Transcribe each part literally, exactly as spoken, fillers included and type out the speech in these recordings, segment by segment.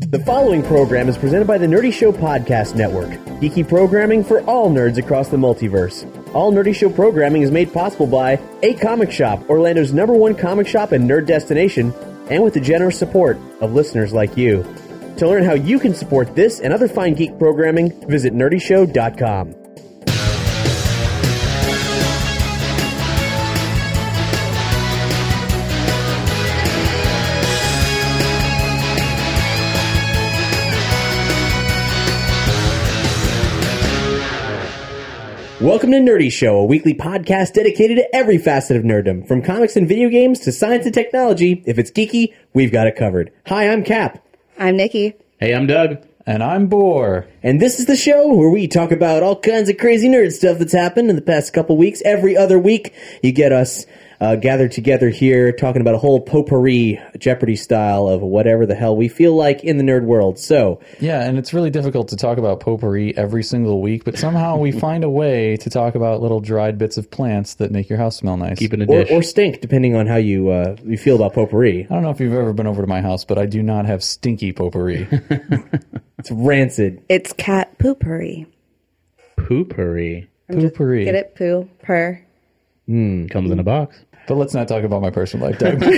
The following program is presented by the Nerdy Show Podcast Network, geeky programming for all nerds across the multiverse. All Nerdy Show programming is made possible by A Comic Shop, Orlando's number one comic shop and nerd destination, and with the generous support of listeners like you. To learn how you can support this and other fine geek programming, visit nerdy show dot com. Welcome to Nerdy Show, a weekly podcast dedicated to every facet of nerddom, from comics and video games to science and technology. If it's geeky, we've got it covered. Hi, I'm Cap. I'm Nikki. Hey, I'm Doug. And I'm Boar. And this is the show where we talk about all kinds of crazy nerd stuff that's happened in the past couple weeks. Every other week, you get us uh, gathered together here talking about a whole potpourri, Jeopardy style of whatever the hell we feel like in the nerd world. So, yeah, and it's really difficult to talk about potpourri every single week, but somehow we find a way to talk about little dried bits of plants that make your house smell nice. Keep it a or, dish. or stink, depending on how you uh, you feel about potpourri. I don't know if you've ever been over to my house, but I do not have stinky potpourri. It's rancid. It's cat poopery. Poopery. Potpourri. Get it? Poo. Purr. Mm, comes in a box. But let's not talk about my personal life, Doug.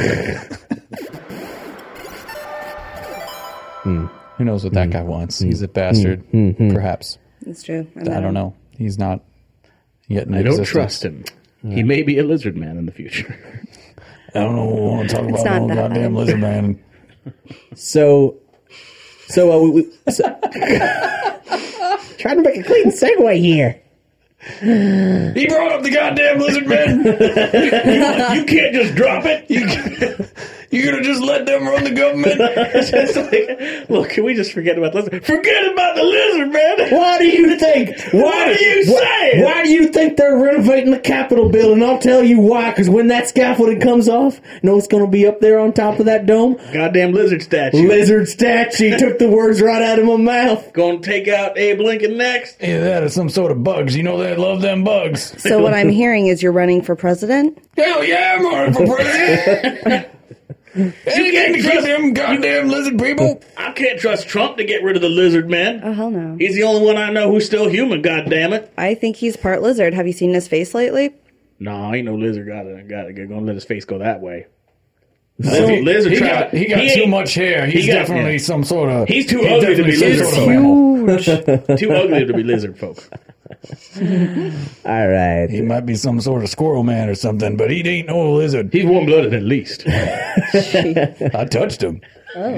mm. Who knows what that mm. guy wants? Mm. He's a bastard. Mm. Mm. Perhaps. It's true. I, I don't know. He's not yet in I existence. don't trust him. Yeah. He may be a lizard man in the future. I don't know what we want to talk It's about. not No that goddamn bad. lizard man. So, so, uh, we, we so trying to make a clean segue here. He brought up the goddamn lizard man. you, you can't just drop it. You, you're going to just let them run the government? It's like, look, can we just forget about the lizard? Forget about the lizard, man. Why do you think? Why What are you why, saying? Why do you think they're renovating the Capitol building? I'll tell you why. Because when that scaffolding comes off, you know what's going to be up there on top of that dome? Goddamn lizard statue. Lizard statue. Took the words right out of my mouth. Gonna take out Abe Lincoln next. Yeah, that is some sort of bugs. You know they love them bugs. So what I'm hearing is you're running for president? Hell yeah, I'm running for president. Anything to keep them goddamn lizard people. I can't trust Trump to get rid of the lizard man. Oh, hell no. He's the only one I know who's still human, goddammit. I think he's part lizard. Have you seen his face lately? No, ain't no lizard got it. Got it. Gonna let his face go that way. So lizard he tried- got, he got he too ain't- much hair. He's he got- definitely yeah. some sort of... He's too he's ugly to be definitely lizard some folk. sort of mammal. Too ugly to be lizard folk. All right. He might be some sort of squirrel man or something, but he ain't no lizard. He's warm blooded at least. I touched him. Oh.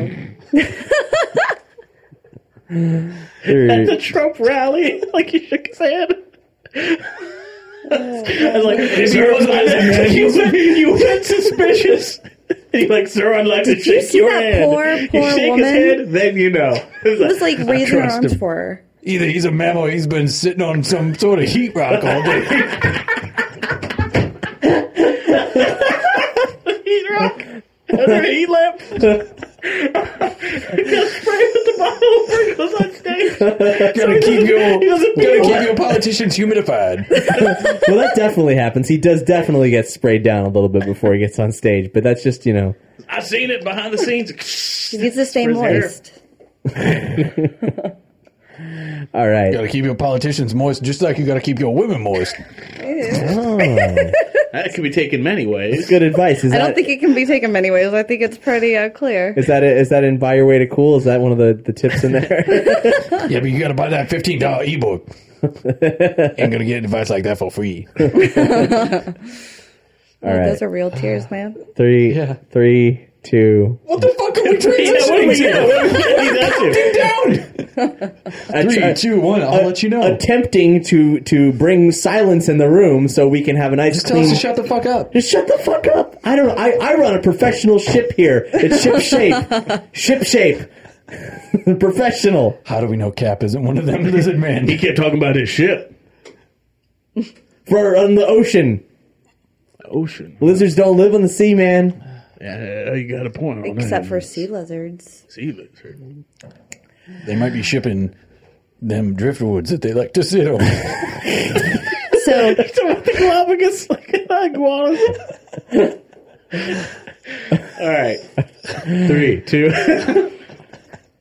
At the Trump rally, like he shook his hand. I was like, He sir, was a lizard man. you, went, you went suspicious. And he's like, sir, I'd like to Did you shake see your that hand. poor, you poor shake woman? his hand, then you know. He was like I raising her trust arms him. for her. Either he's a mammal or he's been sitting on some sort of heat rock all day. Heat rock. Under a heat lamp. He got sprayed with the bottle before he goes on stage. Gotta keep your, He doesn't gotta feel keep it. your politicians humidified. Well, that definitely happens. He does definitely get sprayed down a little bit before he gets on stage, but that's just, you know. I seen it behind the scenes. He needs to stay For his hair. moist. All right. Gotta keep your politicians moist, just like you gotta keep your women moist. Oh, That could be taken many ways. good advice. Is I that, don't think it can be taken many ways. I think it's pretty uh, clear. is that it? Is that in Buy Your Way to Cool? Is that one of the, the tips in there? Yeah, but you gotta buy that fifteen dollar ebook. Ain't gonna get advice like that for free. All Oh, right. Those are real tears, man. Three, Yeah. three, two. What the fuck are we Yeah, what do we transitioning do? What do we do? to? Three, two, one, I'll let you know. Attempting to to bring silence in the room so we can have a nice Just tell clean. us to shut the fuck up. Just shut the fuck up. I don't. I I run a professional ship here. It's ship shape. Ship shape. Professional. How do we know Cap isn't one of them lizard men? He kept talking about his ship. For on the ocean. Ocean. Lizards don't live on the sea, man. Yeah, you got a point on that. Except for sea lizards. sea lizard. They might be shipping them driftwoods that they like to sit on. So The Galapagos like iguanas. All right. Three, two.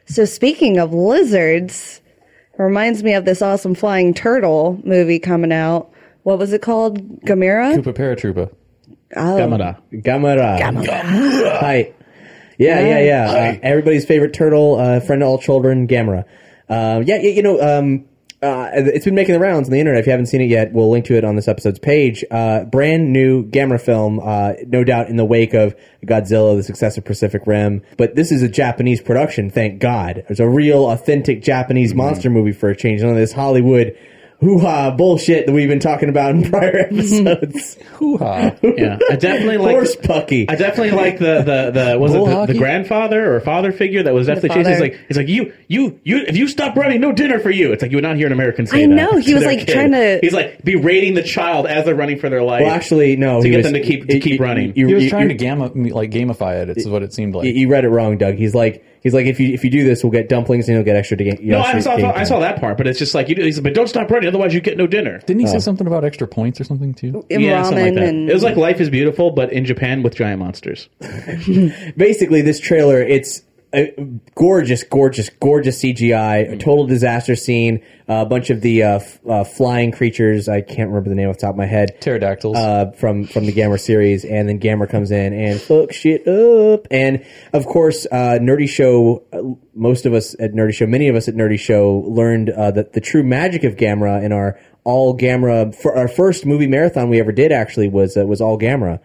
So speaking of lizards, reminds me of this awesome flying turtle movie coming out. What was it called? Gamera? Koopa Paratroopa. Oh. Gamera. Gamera. Gamera. Hi. Yeah, yeah, yeah. Uh, everybody's favorite turtle, uh, friend of all children, Gamera. Uh, yeah, yeah, you know, um, uh, it's been making the rounds on the internet. If you haven't seen it yet, we'll link to it on this episode's page. Uh, brand new Gamera film, uh, no doubt in the wake of Godzilla, the success of Pacific Rim. But this is a Japanese production, thank God. It's a real, authentic Japanese mm-hmm. monster movie for a change. None of this Hollywood hoo-ha bullshit that we've been talking about in prior episodes. Hoo-ha. Yeah, I definitely like Horse Pucky. I definitely like the the the was Bull it the, hockey? the grandfather or father figure that was definitely chasing. He's father. like he's like you you you if you stop running, no dinner for you. It's like you would not hear an American say I that. know, he to was, their like, kid. trying to- He's like berating the child as they're running for their life. Well, actually, no. To he get was, them to keep- to keep running. You, He was you- trying you- to gamma, like gamify it. It's what it seemed like. You, you read it wrong, Doug. He's like, he's like, if you if you do this, we'll get dumplings and you'll get extra. Ga- no, I extra saw, game I saw time. that part, but it's just like you. He's like, but don't stop running, otherwise you get no dinner. Didn't he say something about extra points or something too? And Yeah, ramen something like that. and It was like Life is Beautiful, but in Japan with giant monsters. Basically, this trailer, it's a gorgeous, gorgeous, gorgeous C G I, a total disaster scene, uh, a bunch of the uh, f- uh, flying creatures. I can't remember the name off the top of my head. Pterodactyls. Uh, from from the Gamera series, and then Gamera comes in and fucks shit up. And of course, uh, Nerdy Show. Uh, most of us at Nerdy Show, many of us at Nerdy Show, learned uh, that the true magic of Gamera in our all Gamera. For our first movie marathon we ever did actually was uh, was all Gamera.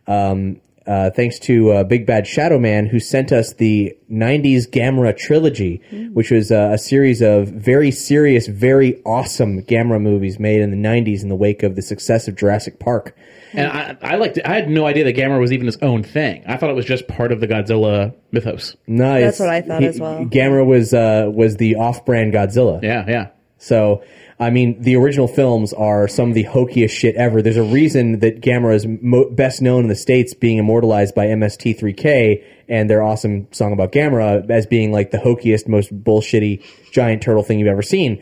Um, Uh, thanks to uh, Big Bad Shadow Man, who sent us the nineties Gamera trilogy, mm. which was uh, a series of very serious, very awesome Gamera movies made in the nineties in the wake of the success of Jurassic Park. And I, I liked it. I had no idea that Gamera was even its own thing. I thought it was just part of the Godzilla mythos. No, That's what I thought he, as well. Gamera was uh, was the off-brand Godzilla. Yeah, yeah. So, I mean, the original films are some of the hokiest shit ever. There's a reason that Gamera is mo- best known in the States, being immortalized by M S T three K and their awesome song about Gamera as being like the hokiest, most bullshitty giant turtle thing you've ever seen.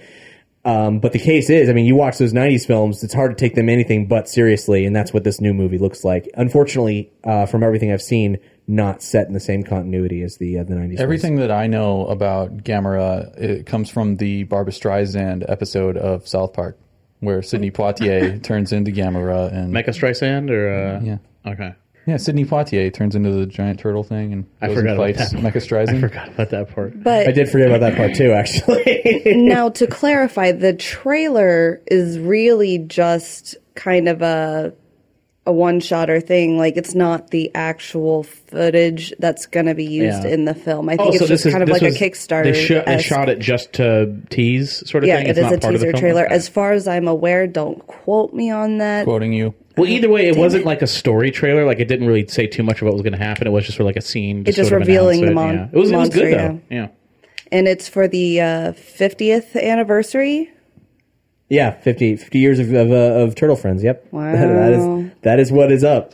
Um, but the case is, I mean, you watch those nineties films, it's hard to take them anything but seriously, and that's what this new movie looks like. Unfortunately, uh, from everything I've seen, not set in the same continuity as the uh, the nineties. Everything films. that I know about Gamera, it comes from the Barbra Streisand episode of South Park, where Sidney Poitier turns into Gamera and Mecha Streisand or uh, yeah, okay. yeah, Sidney Poitier turns into the giant turtle thing and I goes forgot and about fights that. Mecha Streisand. I forgot about that part. But I did forget about that part too, actually. now, to clarify, the trailer is really just kind of a a one-shotter thing. Like, it's not the actual footage that's going to be used Yeah. in the film. I Oh, think so it's this just is kind of this like was- a Kickstarter. They, sh- they shot it just to tease, sort of Yeah, thing. it It's is not a part of the teaser film? trailer. Okay. As far as I'm aware, don't quote me on that. Quoting you. Well, either way, it wasn't like a story trailer. Like, it didn't really say too much of what was going to happen. It was just sort of like a scene. It's just sort of revealing announce the it. mon- Yeah. It was, it was good, monster, though. Yeah. And it's for the uh, fiftieth anniversary. Yeah, fifty, fifty years of of, uh, of Turtle Friends. Yep. Wow. that is that is what is up.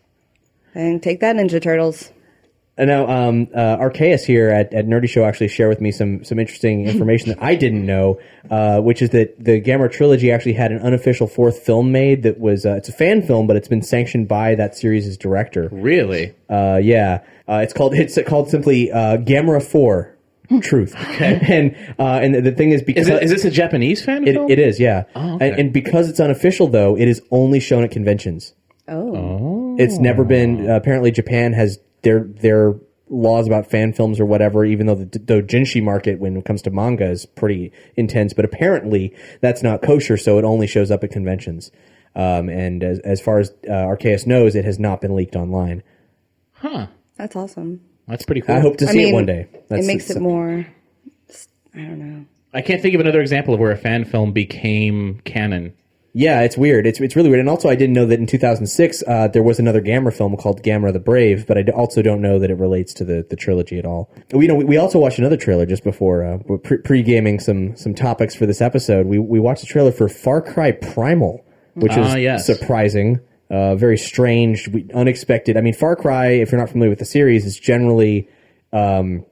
And take that, Ninja Turtles. And now, um, uh, Arceus here at, at Nerdy Show actually shared with me some some interesting information that I didn't know, uh, which is that the Gamera trilogy actually had an unofficial fourth film made that was uh, it's a fan film, but it's been sanctioned by that series' director. Really? Uh, yeah, uh, it's called it's called simply uh, Gamera Four. Truth. Okay. And uh, and the thing is because Is, it, is this a Japanese fan it, film? it is, yeah. Oh, okay. and, and because it's unofficial, though, it is only shown at conventions. Oh. It's never been. Uh, apparently, Japan has their their laws about fan films or whatever. Even though the doujinshi market, when it comes to manga, is pretty intense, but apparently that's not kosher, so it only shows up at conventions. Um, and as as far as uh, Arceus knows, it has not been leaked online. Huh. That's awesome. That's pretty cool. I hope to I see mean, it one day. That's, it makes it's- it more, I don't know. I can't think of another example of where a fan film became canon. Yeah, it's weird. It's it's really weird. And also, I didn't know that in two thousand six uh, there was another Gamera film called Gamera the Brave, but I d- also don't know that it relates to the, the trilogy at all. We know we, we also watched another trailer just before uh, we're pre- pre-gaming some some topics for this episode. We we watched a trailer for Far Cry Primal, which Ah, is yes. surprising, uh, very strange, we, unexpected. I mean, Far Cry, if you're not familiar with the series, is generally um,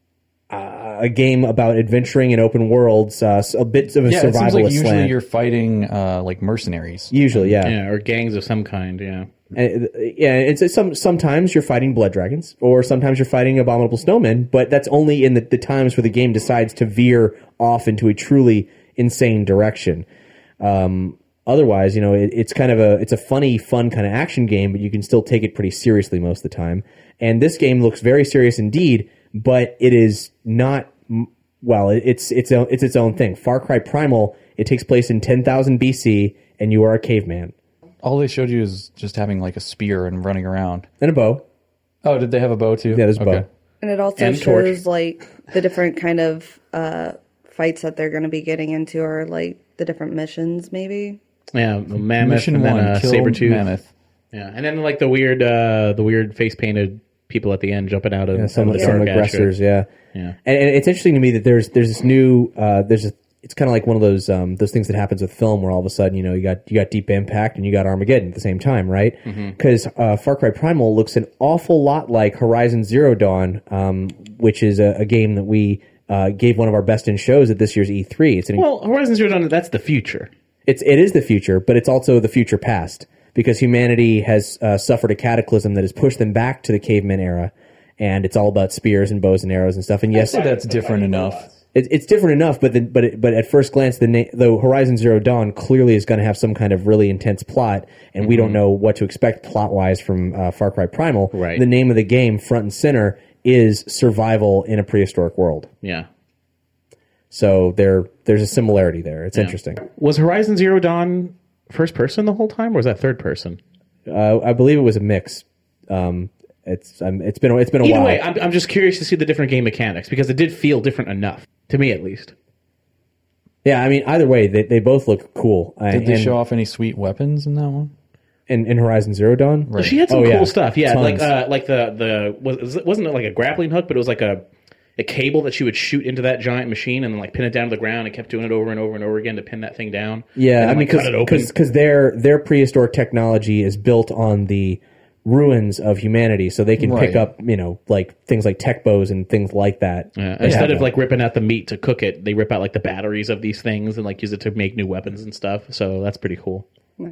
uh, a game about adventuring in open worlds, uh, a bit of a Yeah, it seems survivalist like usually slant. you're fighting uh, like mercenaries. Usually, yeah. Yeah, or gangs of some kind, yeah. And it, yeah, it's, it's some sometimes you're fighting blood dragons, or sometimes you're fighting abominable snowmen, but that's only in the, the times where the game decides to veer off into a truly insane direction. Um, otherwise, you know, it, it's kind of a it's a funny, fun kind of action game, but you can still take it pretty seriously most of the time. And this game looks very serious indeed, but it is not. Well, it, it's it's a, it's its own thing. Far Cry Primal. It takes place in ten thousand B C, and you are a caveman. All they showed you is just having like a spear and running around. And a bow. Oh, did they have a bow too? Yeah, there's a okay. bow. And it also And shows torch. like the different kind of uh, fights that they're going to be getting into, or like the different missions, maybe. Yeah, the mammoth Mission and then one, uh, kill saber-tooth. mammoth. Yeah, and then like the weird, uh, the weird face painted people at the end jumping out of Yeah, some out of the some dark aggressors. Yeah. Yeah. And, and it's interesting to me that there's there's this new uh, there's a, it's kind of like one of those um, those things that happens with film where all of a sudden you know you got you got Deep Impact and you got Armageddon at the same time, right? Because mm-hmm. uh, Far Cry Primal looks an awful lot like Horizon Zero Dawn, um, which is a, a game that we uh, gave one of our best in shows at this year's E three. It's an Well, Horizon Zero Dawn, that's the future. It's it is the future, but it's also the future past because humanity has uh, suffered a cataclysm that has pushed them back to the caveman era, and it's all about spears and bows and arrows and stuff. And yes, So that's different enough. it, it's different enough, but the, but it, but at first glance, the na- though Horizon Zero Dawn clearly is going to have some kind of really intense plot, and we don't know what to expect plot wise from uh, Far Cry Primal. Right. The name of the game, front and center, is survival in a prehistoric world. Yeah. So there there's a similarity there. It's Yeah. interesting. Was Horizon Zero Dawn first person the whole time, or was that third person? Uh, I believe it was a mix. Um, it's um, it's been a- it's been a Either while. way, I'm, I'm just curious to see the different game mechanics because it did feel different enough to me, at least. Yeah, I mean, either way, they they both look cool. Uh, Did they and- show off any sweet weapons in that one? in, in Horizon Zero Dawn? Right. She had some Oh, cool yeah. stuff. Yeah, Tons. like uh, like the the was wasn't it like a grappling hook, but it was like a a cable that she would shoot into that giant machine and then like pin it down to the ground and kept doing it over and over and over again to pin that thing down. Yeah, and I then, mean, like, cut it open. because their their prehistoric technology is built on the ruins of humanity, so they can pick Right. up, you know, like things like tech bows and things like that. Yeah, They instead have of that. like ripping out the meat to cook it, they rip out like the batteries of these things and like use it to make new weapons and stuff. So that's pretty cool.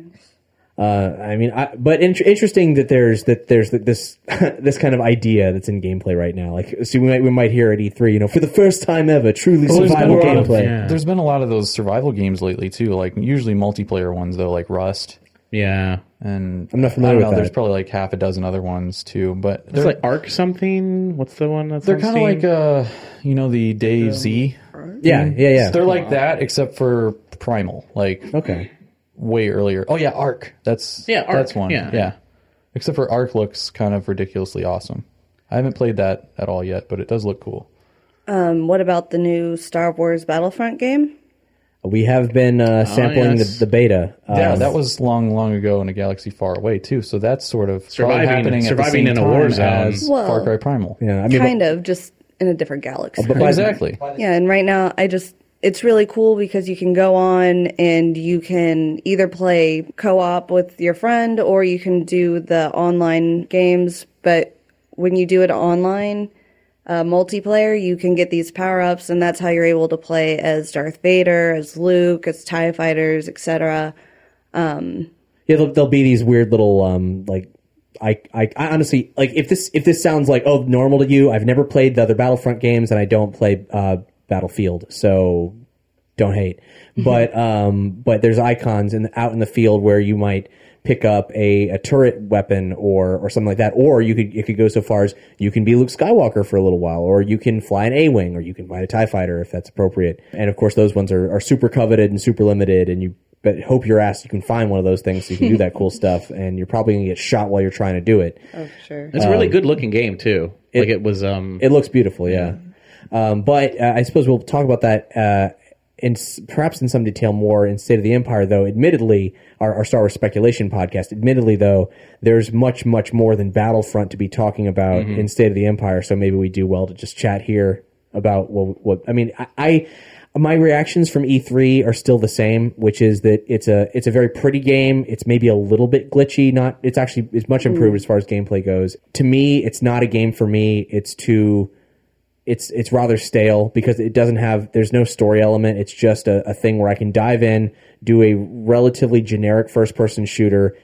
Uh, I mean, I, but in- interesting that there's that there's this this kind of idea that's in gameplay right now. Like, see, we might we might hear at E three, you know, for the first time ever, truly Well, there's survival been a lot of- gameplay. yeah. There's been a lot of those survival games lately too, like usually multiplayer ones though, like Rust. Yeah, And I'm not familiar I don't with know, that. There's probably like half a dozen other ones too, but it's they're like Arc something. What's the one that's they're on kind of Steam? like uh, you know, the DayZ. Yeah, yeah, yeah. They're like that except for Primal, like Okay. way earlier. Oh yeah, Ark. That's Yeah, Ark, That's one. yeah. yeah. Except for Ark looks kind of ridiculously awesome. I haven't played that at all yet, but it does look cool. Um, what about the new Star Wars Battlefront game? We have been uh, sampling yes. the, the beta. Yeah, Um, that was long, long ago in a galaxy far away too. So that's sort of probably Surviving- happening at surviving the same in a war time zone. as Well, Far Cry Primal. Yeah, I mean, Kind of, just in a different galaxy. but by- Exactly. Yeah, and right now I just it's really cool because you can go on and you can either play co-op with your friend or you can do the online games, but when you do it online uh, multiplayer, you can get these power-ups and that's how you're able to play as Darth Vader, as Luke, as TIE fighters, et cetera. Yeah, there'll, there'll be these weird little um like I, I I honestly like if this if this sounds like oh normal to you, I've never played the other Battlefront games and I don't play uh, Battlefield, so don't hate. But um but there's icons in out in the field where you might pick up a, a turret weapon or or something like that, or you could it could go so far as you can be Luke Skywalker for a little while, or you can fly an A-wing, or you can fly a TIE fighter if that's appropriate. And of course those ones are, are super coveted and super limited, and you but hope your ass you can find one of those things so you can do that cool stuff, and you're probably gonna get shot while you're trying to do it. Oh, sure. It's a really good looking game too. like it was. Um, It looks beautiful, yeah. Um, but uh, I suppose we'll talk about that uh, in s- perhaps in some detail more in State of the Empire, though. Admittedly, our, our Star Wars speculation podcast. Admittedly, though, there's much, much more than Battlefront to be talking about Mm-hmm. in State of the Empire. So maybe we do well to just chat here about what. what I mean, I. I my reactions from E three are still the same, which is that it's a it's a very pretty game. It's maybe a little bit glitchy. Not it's actually it's much improved as far as gameplay goes. To me, it's not a game for me. It's too it's it's rather stale because it doesn't have there's no story element. It's just a, a thing where I can dive in, do a relatively generic first person shooter,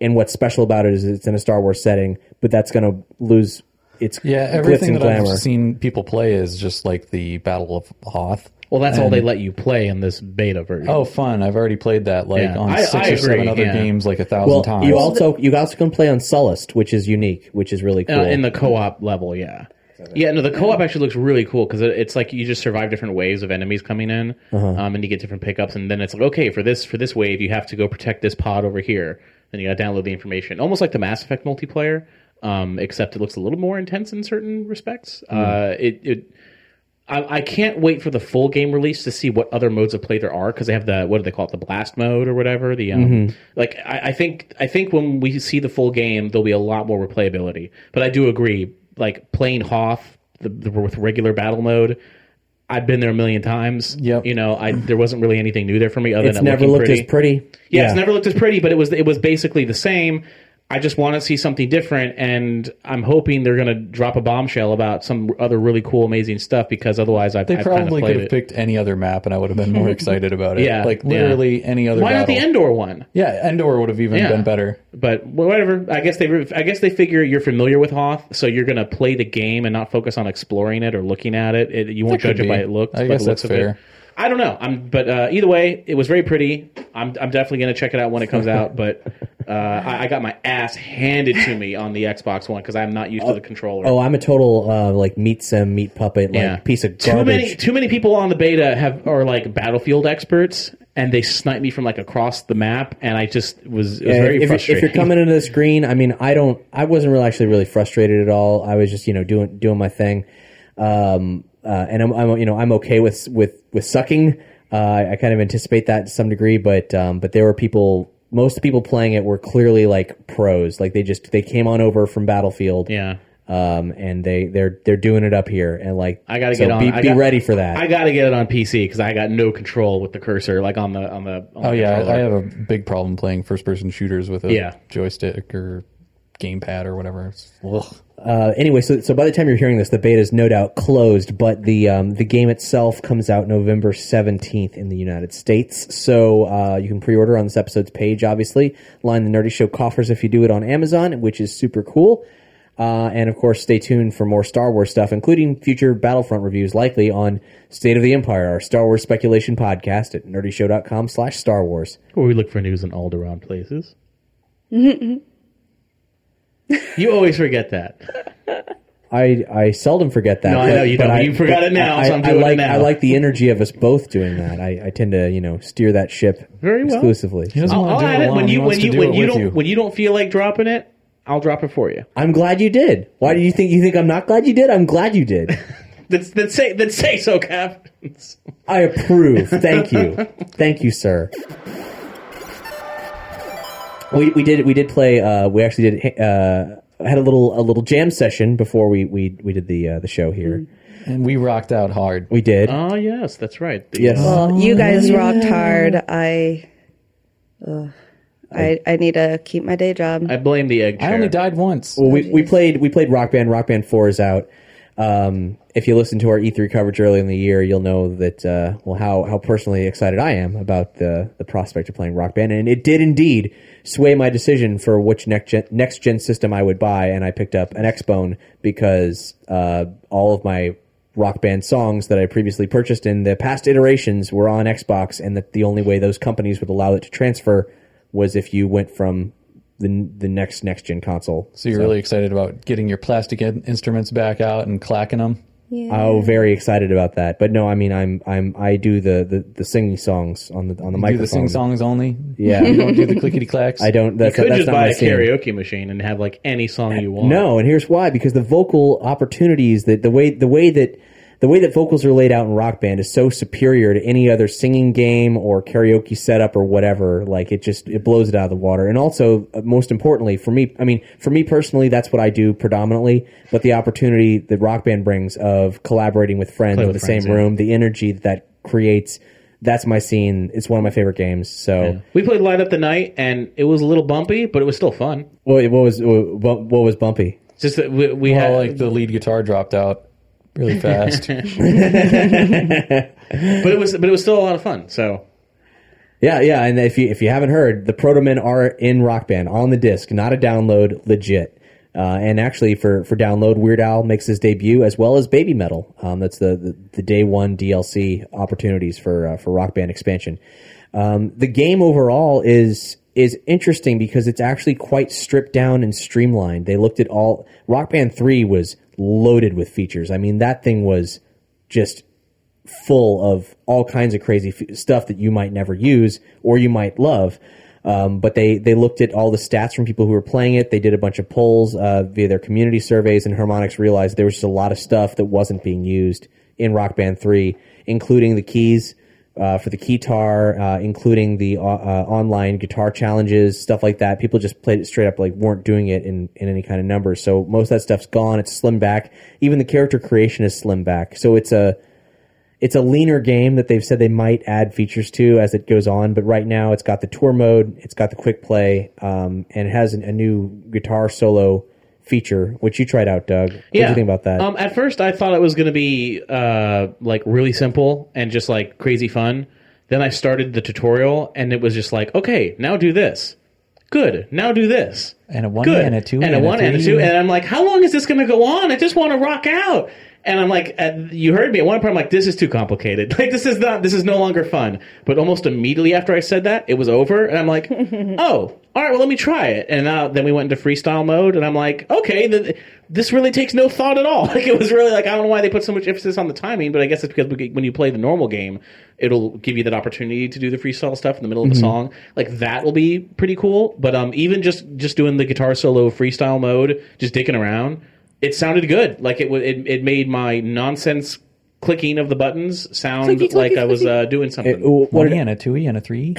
and what's special about it is it's in a Star Wars setting, but that's going to lose its Yeah, glitz everything and that glamour. I've seen people play is just like the Battle of Hoth. Well, that's all And- they let you play in this beta version. Oh, fun! I've already played that like Yeah. on I- six I or seven agree, other yeah. games like a thousand Well, times. you also you also can play on Sullust, which is unique, which is really cool. Uh, in the co-op level, yeah. Yeah, no, the co-op actually looks really cool because it, it's like you just survive different waves of enemies coming in, um, and you get different pickups, and then it's like, okay, for this for this wave, you have to go protect this pod over here. Then you got to download the information, almost like the Mass Effect multiplayer, um, except it looks a little more intense in certain respects. Uh, it, it I, I can't wait for the full game release to see what other modes of play there are because they have the what do they call it, the blast mode or whatever. The um, like I, I think I think when we see the full game, there'll be a lot more replayability. But I do agree, like playing Hoth the, the, with regular battle mode. I've been there a million times. Yep. You know, I there wasn't really anything new there for me other it's than it never looking looked pretty. as pretty. Yeah, it's never looked as pretty, but it was it was basically the same. I just want to see something different, and I'm hoping they're going to drop a bombshell about some other really cool, amazing stuff. Because otherwise, I've, They I've kind of probably played could have it. picked any other map, and I would have been more excited about it. Yeah, like yeah. literally any other. Why not the battle. Endor one? Yeah, Endor would have even Yeah. been better. But whatever. I guess they I guess they figure you're familiar with Hoth, so you're going to play the game and not focus on exploring it or looking at it. it you won't That could judge it by be. it looks. I by guess the looks that's of it. fair. I don't know. I'm, but uh, either way, it was very pretty. I'm, I'm definitely going to check it out when it comes out. But uh, I, I got my ass handed to me on the Xbox One because I'm not used to the controller. Oh, I'm a total uh, like meat sim, meat puppet, like yeah, piece of too garbage. many too many people on the beta have are like Battlefield experts, and they snipe me from like across the map, and I just was it was Yeah, very if, if frustrating. you're coming into the screen, I mean, I don't, I wasn't really actually really frustrated at all. I was just, you know, doing doing my thing, um, uh, and I'm, I'm, you know, I'm okay with with with sucking. Uh, I kind of anticipate that to some degree, but um, but there were people. Most people playing it were clearly like pros. Like they just they came on over from Battlefield, yeah. um, and they they're they're doing it up here. And like I gotta so get on. Be, I be got- ready for that. I got to get it on P C because I got no control with the cursor, like on the on the. On Oh the yeah, I, controller. I have a big problem playing first-person shooters with a Yeah. joystick or gamepad or whatever. It's- ugh. Uh, anyway, so so by the time you're hearing this, the beta is no doubt closed, but the um, the game itself comes out November seventeenth in the United States. So uh, you can pre-order on this episode's page, obviously. Line the Nerdy Show coffers if you do it on Amazon, which is super cool. Uh, and of course, stay tuned for more Star Wars stuff, including future Battlefront reviews, likely on State of the Empire, our Star Wars speculation podcast at nerdyshow.com slash Star Wars. Where we look for news in all around places. You always forget that. I, I seldom forget that. No, I know you don't. You forgot it now, so I'm doing it like, now. I like the energy of us both doing that. I, I tend to, you know, steer that ship Very well. exclusively. He doesn't I'll, want I'll to do add it it alone. when He you wants when to you do when it you with don't you. when you don't feel like dropping it. I'll drop it for you. I'm glad you did. Why do you think you think I'm not glad you did? I'm glad you did. Then, then say then say so, Cap. I approve. Thank you. Thank you, sir. We we did we did play. Uh, we actually did. Uh, had a little a little jam session before we we, we did the uh, the show here. And we rocked out hard. We did. Oh yes, that's right. The, Yes. uh, Well, you guys rocked hard. I, ugh. I, I need to keep my day job. I blame the egg chair. I only died once. Well, we, we played we played Rock Band. Rock Band Four is out. Um, if you listen to our E three coverage early in the year, you'll know that uh, well how how personally excited I am about the the prospect of playing Rock Band, and it did indeed sway my decision for which next gen, next gen system I would buy, and I picked up an X-Bone because uh, all of my Rock Band songs that I previously purchased in the past iterations were on Xbox, and that the only way those companies would allow it to transfer was if you went from the the next next gen console. So you're really excited about getting your plastic in- instruments back out and clacking them? Yeah. Oh, very excited about that. But no, I mean, I'm I'm I do the the, the singing songs on the on the Do microphone. the sing songs only? Yeah. You don't do the clickety clacks? I don't. You That's, could that's just not buy my a scene. karaoke machine and have like any song you want. No, and here's why: because the vocal opportunities that the way the way that the way that vocals are laid out in Rock Band is so superior to any other singing game or karaoke setup or whatever. Like it just it blows it out of the water. And also, uh, most importantly, for me, I mean, for me personally, that's what I do predominantly. But the opportunity that Rock Band brings of collaborating with friends Play in with the friends, same yeah. room, the energy that that creates. That's my scene. It's one of my favorite games. So, We played Light Up the Night, and it was a little bumpy, but it was still fun. what, what was what, what was bumpy? It's just that we, we Well, had like the lead guitar dropped out really fast. but it was but it was still a lot of fun. So Yeah, yeah, and if you if you haven't heard, the Proto-Men are in Rock Band on the disc, not a download, legit. Uh, and actually, for, for download, Weird Al makes his debut as well as Baby Metal. Um, that's the, the, the day one D L C opportunities for uh, for Rock Band expansion. Um, the game overall is is interesting because it's actually quite stripped down and streamlined. They looked at all Rock Band three was loaded with features. I mean, that thing was just full of all kinds of crazy f- stuff that you might never use or you might love. Um, but they, they looked at all the stats from people who were playing it. They did a bunch of polls uh, via their community surveys, and Harmonix realized there was just a lot of stuff that wasn't being used in Rock Band three, including the keys uh, for the keytar, uh, including the uh, uh, online guitar challenges, stuff like that. People just played it straight up, like weren't doing it in, in any kind of numbers. So most of that stuff's gone. It's slimmed back. Even the character creation is slimmed back. So it's a It's a leaner game that they've said they might add features to as it goes on, but right now it's got the tour mode, it's got the quick play, um, and it has an, a new guitar solo feature, which you tried out, Doug. What yeah. did you think about that? Um, at first, I thought it was going to be uh, like really simple and just like crazy fun. Then I started the tutorial, and it was just like, okay, now do this. Good. Now do this. And a one Good. and a two and, and a a one and a three. two, and I'm like, how long is this going to go on? I just want to rock out. And I'm like, uh, you heard me at one point. I'm like, this is too complicated. Like, this is not, this is no longer fun. But almost immediately after I said that, it was over, and I'm like, oh, all right, well, let me try it. And uh, then we went into freestyle mode, and I'm like, okay, th- this really takes no thought at all. Like, it was really like, I don't know why they put so much emphasis on the timing, but I guess it's because when you play the normal game, it'll give you that opportunity to do the freestyle stuff in the middle of the Mm-hmm. song. Like, that will be pretty cool. But um, even just just doing the guitar solo freestyle mode, just dicking around. It sounded good. Like it, w- it, it made my nonsense clicking of the buttons sound Clicky, clicky, like I was clicky. uh, doing something. It- what, One it, and a two and a three.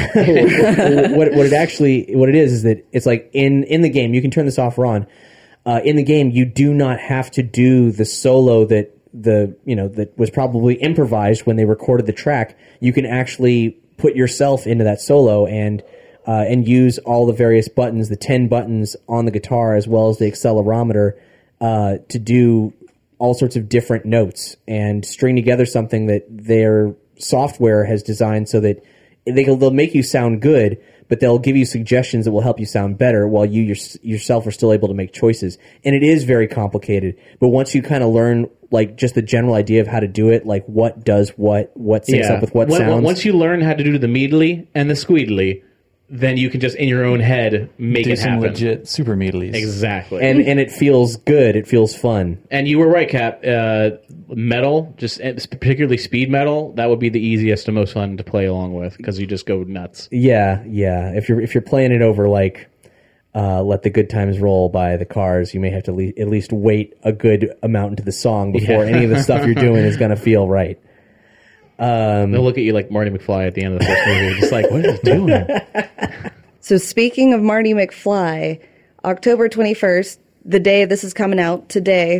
what, what it actually, what it is, is that it's like in, in the game, you can turn this off or on. Uh, in the game, you do not have to do the solo that the, you know, that was probably improvised when they recorded the track. You can actually put yourself into that solo and, uh, and use all the various buttons, the ten buttons on the guitar, as well as the accelerometer, uh, to do all sorts of different notes and string together something that their software has designed so that they, they'll make you sound good, but they'll give you suggestions that will help you sound better while you your, yourself are still able to make choices. And it is very complicated, but once you kind of learn like just the general idea of how to do it, like what does what, what syncs up with what When- sounds. Once you learn how to do the meadly and the squeedly, then you can just in your own head make Do it some happen. legit super meadlies. Exactly. and and it feels good. It feels fun. And you were right, Cap. Uh, metal, just uh, particularly speed metal, that would be the easiest and most fun to play along with because you just go nuts. Yeah, yeah. If you're if you're playing it over like uh, "Let the Good Times Roll" by the Cars, you may have to le- at least wait a good amount into the song before Yeah. any of the stuff you're doing is going to feel right. They'll look at you like Marty McFly at the end of the first movie, just like, what is he doing? So speaking of Marty McFly, October twenty-first, the day this is coming out today,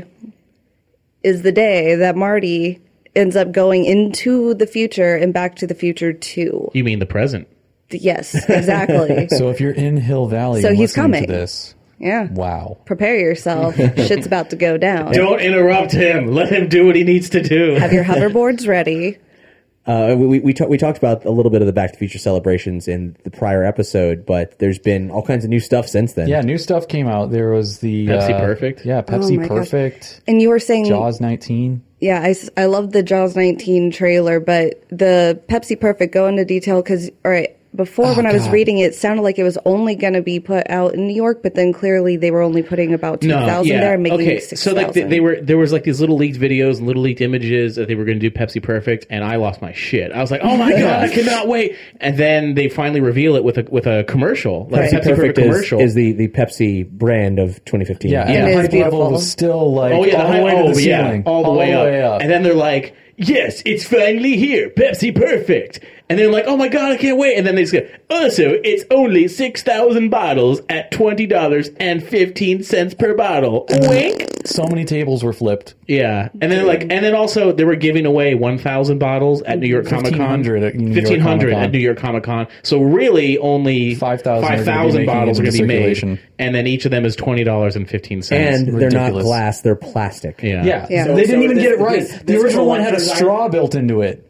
is the day that Marty ends up going into the future and Back to the Future two. You mean the present? Yes, exactly. So if you're in Hill Valley So and he's listening coming. to this, Yeah. wow. Prepare yourself. Shit's about to go down. Don't interrupt him. Let him do what he needs to do. Have your hoverboards ready. Uh, we we, talk, we talked about a little bit of the Back to the Future celebrations in the prior episode, but there's been all kinds of new stuff since then. Yeah, new stuff came out. There was the Pepsi uh, Perfect? Yeah, Pepsi Oh my gosh. Perfect. And you were saying, Jaws nineteen. yeah, I, s- I love the Jaws nineteen trailer, but the Pepsi Perfect, go into detail because, all right, before Oh, when I was God. reading it, it sounded like it was only going to be put out in New York, but then clearly they were only putting about two thousand there and making okay. six So thousand. like they, they were, there was like these little leaked videos and little leaked images that they were going to do Pepsi Perfect, and I lost my shit. I was like, oh my god, I cannot wait! And then they finally reveal it with a with a commercial, like Pepsi a Pepsi Perfect, Perfect is, commercial. is the, the Pepsi brand of twenty fifteen. Yeah, And and it the is hype beautiful. level was still like Oh yeah, all the the high, way to oh, the yeah, ceiling. all the way, up. And then they're like, "Yes, it's finally here, Pepsi Perfect." And then I'm like, "Oh my god, I can't wait!" And then they just go, "Also, it's only six thousand bottles at twenty dollars and fifteen cents per bottle." Wink. So many tables were flipped. Yeah, and then like, and then also they were giving away one thousand bottles at New York Comic Con, fifteen hundred at New York fifteen hundred Comic-Con. at New York Comic Con. So really, only five thousand five are gonna be thousand making bottles are it going to into be made, circulation. and then each of them is twenty dollars and fifteen cents. And they're not Ridiculous. glass, they're plastic. yeah, Yeah, Yeah. they didn't So even this- get it right. this- the this original one had a collector's straw built into it.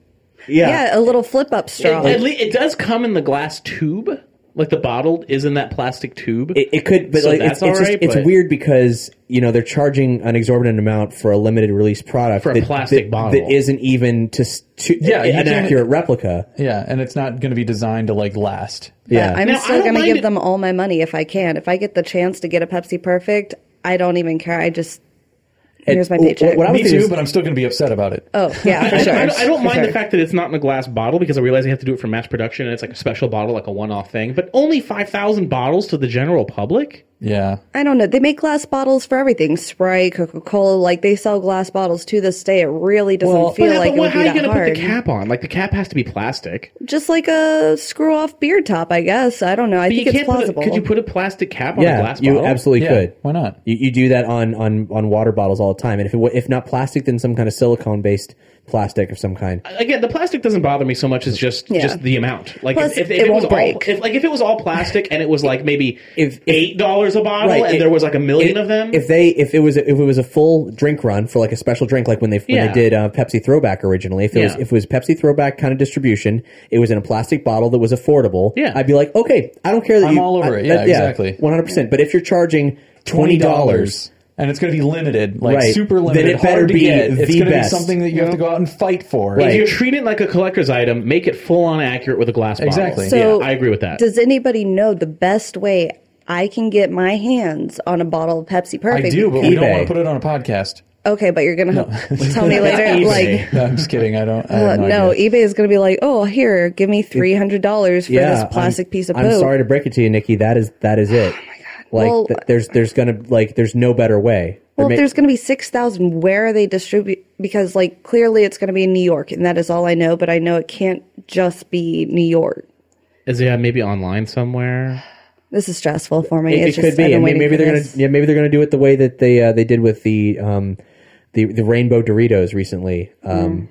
Yeah. Yeah, a little flip up straw. It, at least, it does come in the glass tube. Like the bottle is in that plastic tube. It, it could, but So like, that's it's, it's, all right, just, it's but- weird because, you know, they're charging an exorbitant amount for a limited release product For a that, plastic that, bottle. that isn't even to, s- to Yeah, you an can't- accurate replica. Yeah, and it's not going to be designed to like last. Yeah. I'm Now, I still don't going to mind give it- them all my money if I can. If I get the chance to get a Pepsi Perfect, I don't even care. I just here's my And paycheck. what I Me was thinking too, is- but I'm still going to be upset about it. Oh yeah, for I, sure. I don't, I don't For mind sure. the fact that it's not in a glass bottle because I realize they have to do it for mass production and it's like a special bottle, like a one-off thing. But only five thousand bottles to the general public? Yeah. I don't know. They make glass bottles for everything. Sprite, Coca-Cola, like they sell glass bottles to this day. It really doesn't Well, feel But, like but it would how be are you that going to hard. put the cap on? Like the cap has to be plastic. Just like a screw-off beer top, I guess. I don't know. I But think you it's can't put a, plausible. could you put a plastic cap on a Yeah, glass you bottle? absolutely Yeah, could. why not? You, you do that on, on, on water bottles all the time. And if it, wa- if not plastic, then some kind of silicone-based plastic of some kind. Again, the plastic doesn't bother me so much as just Yeah. just the amount. Like Plus, if, if, if it it, was won't all, break. if, like if it was all plastic and it was like maybe If- if- eight dollars a bottle Right, and it- there was like a million It- of them. If they, if it was, if it was a full drink run for like a special drink, like when they when Yeah. they did uh, Pepsi Throwback originally, if it was Yeah. if it was Pepsi Throwback kind of distribution, it was in a plastic bottle that was affordable. Yeah. I'd be like, okay, I don't care that I'm you, all over I- it. Yeah, that- exactly. one hundred percent. But if you're charging twenty dollars. And it's going to be limited, like Right. super Then limited, it better hard to be get. It's the going to be best. something that you have to go out and fight for. Right. If you treat it like a collector's item, make it full on accurate with a glass bottle. Exactly. So yeah, I agree with that. Does anybody know the best way I can get my hands on a bottle of Pepsi Perfect? I do, but we don't eBay. want to put it on a podcast. Okay, but you're gonna tell me later. eBay. Like, No, I'm just kidding. I don't. I uh, have no, no, idea. eBay is gonna be like, oh, here, give me three hundred dollars for Yeah, this plastic I'm, piece of I'm poop. sorry to break it to you, Nikki. That is that is it. Like Well- th- there's there's gonna like there's no better way. Well, There if may- there's going to be six thousand, where are they distribute? Because, like, clearly it's going to be in New York, and that is all I know, but I know it can't just be New York. Is it maybe online somewhere? This is stressful for me. It, it It's could just, I've be, been and waiting maybe for they're gonna, this. yeah, maybe they're gonna do it the way that they uh, they did with the um, the the rainbow Doritos recently, um,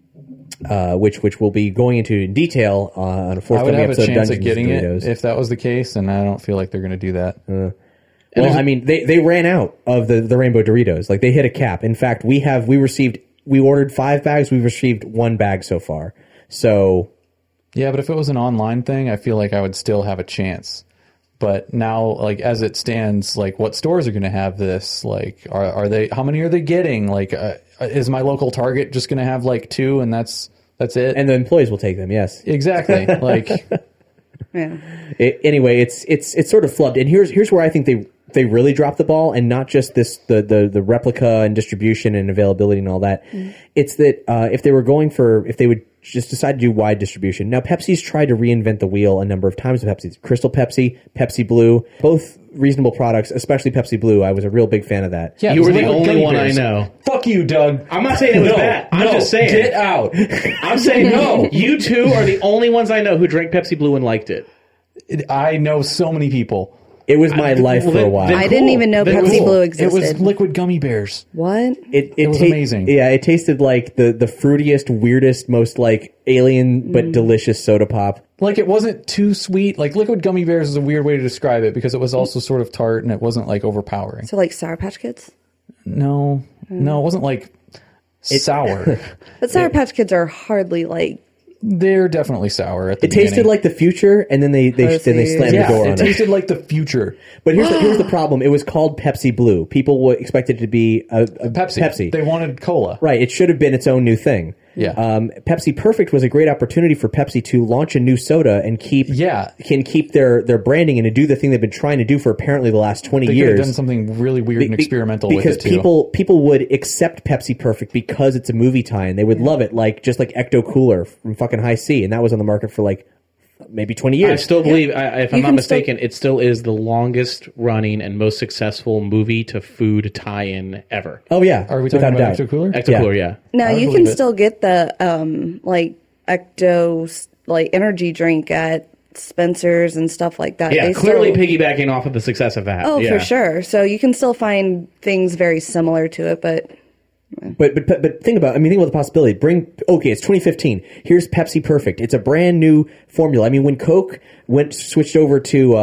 uh, which which we'll be going into in detail uh, on a I would forthcoming have a episode of chance Dungeons of getting and it Doritos. if that was the case, and I don't feel like they're going to do that. Well, I mean, they, they ran out of the, the rainbow Doritos. Like they hit a cap. In fact, we have we received we ordered five bags. We've received one bag so far. So Yeah, but if it was an online thing, I feel like I would still have a chance. But now, like as it stands, like what stores are going to have this? Like, are are they? How many are they getting? Like, uh, is my local Target just going to have like two, and that's that's it? and the employees will take them. Yes. exactly. Like, Yeah. It, anyway, it's it's it's sort of flubbed. And here's here's where I think they they really dropped the ball, and not just this the the, the replica and distribution and availability and all that. It's that uh, if they were going for if they would just decide to do wide distribution. Now, Pepsi's tried to reinvent the wheel a number of times with Pepsi's Crystal Pepsi, Pepsi Blue, both reasonable products, especially Pepsi Blue. I was a real big fan of that. yeah, You were it's the liquid only gummy one I bears. know. Fuck you, Doug. I'm not saying it was no, bad. I'm no, just saying. get out. I'm saying no. You two are the only ones I know who drank Pepsi Blue and liked it. I know so many people. It was my I- life well, for a then- while. then I didn't even know Then Pepsi cool. Blue It existed. was liquid gummy bears. What? It, It was amazing. Yeah, it tasted like the, the fruitiest, weirdest, most like alien but delicious soda pop. Like it wasn't too sweet. Like liquid gummy bears is a weird way to describe it because it was also sort of tart and it wasn't like overpowering. So, like Sour Patch Kids? No, no, it wasn't like sour. But Sour Patch Kids are hardly like. They're definitely sour at the It tasted beginning. like the future, and then they they, I then they see. slammed yeah, the door it on it. tasted like the future. But here's the, here's the problem: it was called Pepsi Blue. People would expect it to be a, a Pepsi. Pepsi. They wanted cola. Right. It should have been its own new thing. Yeah. Um, Pepsi Perfect was a great opportunity for Pepsi to launch a new soda and keep Yeah. can keep their, their branding and to do the thing they've been trying to do for apparently the last twenty They could years. have done something really weird and Be- experimental because with it too. people people would accept Pepsi Perfect because it's a movie tie-in. They would love it, like just like Ecto Cooler from fucking High C, and that was on the market for like maybe twenty years. I still believe, I, if I'm You not can still- mistaken, it still is the longest running and most successful movie to food tie-in ever. oh yeah, Are we talking without a about doubt. Ecto Cooler? Ecto Yeah. Cooler, yeah. Now, I would you can believe it. still get the, um, like, Ecto, like, energy drink at Spencer's and stuff like that. Yeah, They clearly still- piggybacking off of the success of that. Oh, yeah. for sure. So you can still find things very similar to it, but But but but think about I mean think about the possibility. Bring okay, it's twenty fifteen. Here's Pepsi Perfect. It's a brand new formula. I mean when Coke went switched over to um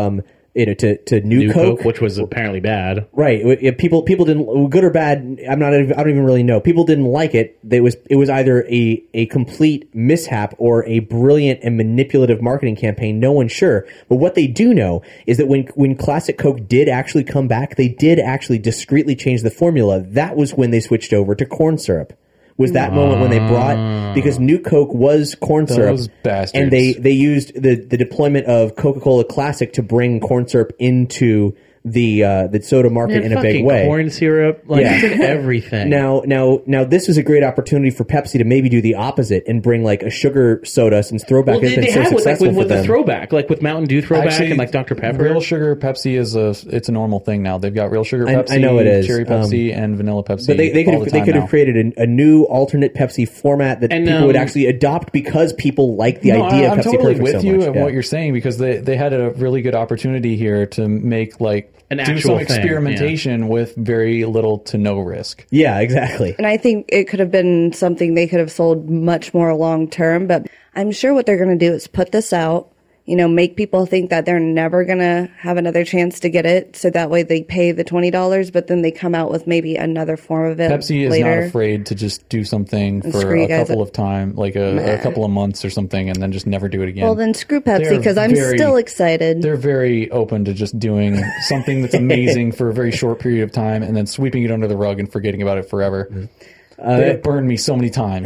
you know, to, to New, New Coke, Coke, which was apparently bad. right? It, it- people people didn't good or bad. I'm not. I don't even really know. People didn't like it. It was it was either a a complete mishap or a brilliant and manipulative marketing campaign. No one's sure. But what they do know is that when when Classic Coke did actually come back, they did actually discreetly change the formula. That was when they switched over to corn syrup. Was that moment when they brought, because New Coke was corn syrup, Those bastards. and they they used the the deployment of Coca-Cola Classic to bring corn syrup into the uh, the soda market Man, in a big fucking way. Corn syrup, like Yeah. it's in everything. Now, now, now, this is a great opportunity for Pepsi to maybe do the opposite and bring like a sugar soda, since throwback well, has they, been they so have with, like, successful with, for with the them. throwback, like with Mountain Dew throwback Actually, and like Doctor Pepper. Real sugar Pepsi is a it's a normal thing now. They've got real sugar I- I Pepsi, know it is. cherry Pepsi, and vanilla Pepsi. But they, they could all have the they time could have now. created a, a new alternate Pepsi format that And, people would um, actually adopt because people like the No, idea I, of I'm Pepsi totally Perfect with so you much. and Yeah. what you're saying, because they, they had a really good opportunity here to make like An do actual some thing, experimentation with very little to no risk. Yeah, exactly. And I think it could have been something they could have sold much more long term, but I'm sure what they're going to do is put this out, you know, make people think that they're never going to have another chance to get it. So that way they pay the twenty dollars, but then they come out with maybe another form of it Pepsi is later. not afraid to just do something for screw you a guys couple up. of time, like a, a couple of months or something, and then just never do it again. Well, then screw Pepsi, They're because I'm very- still excited. They're very open to just doing something that's amazing for a very short period of time and then sweeping it under the rug and forgetting about it forever. Uh, they have burned me so many times.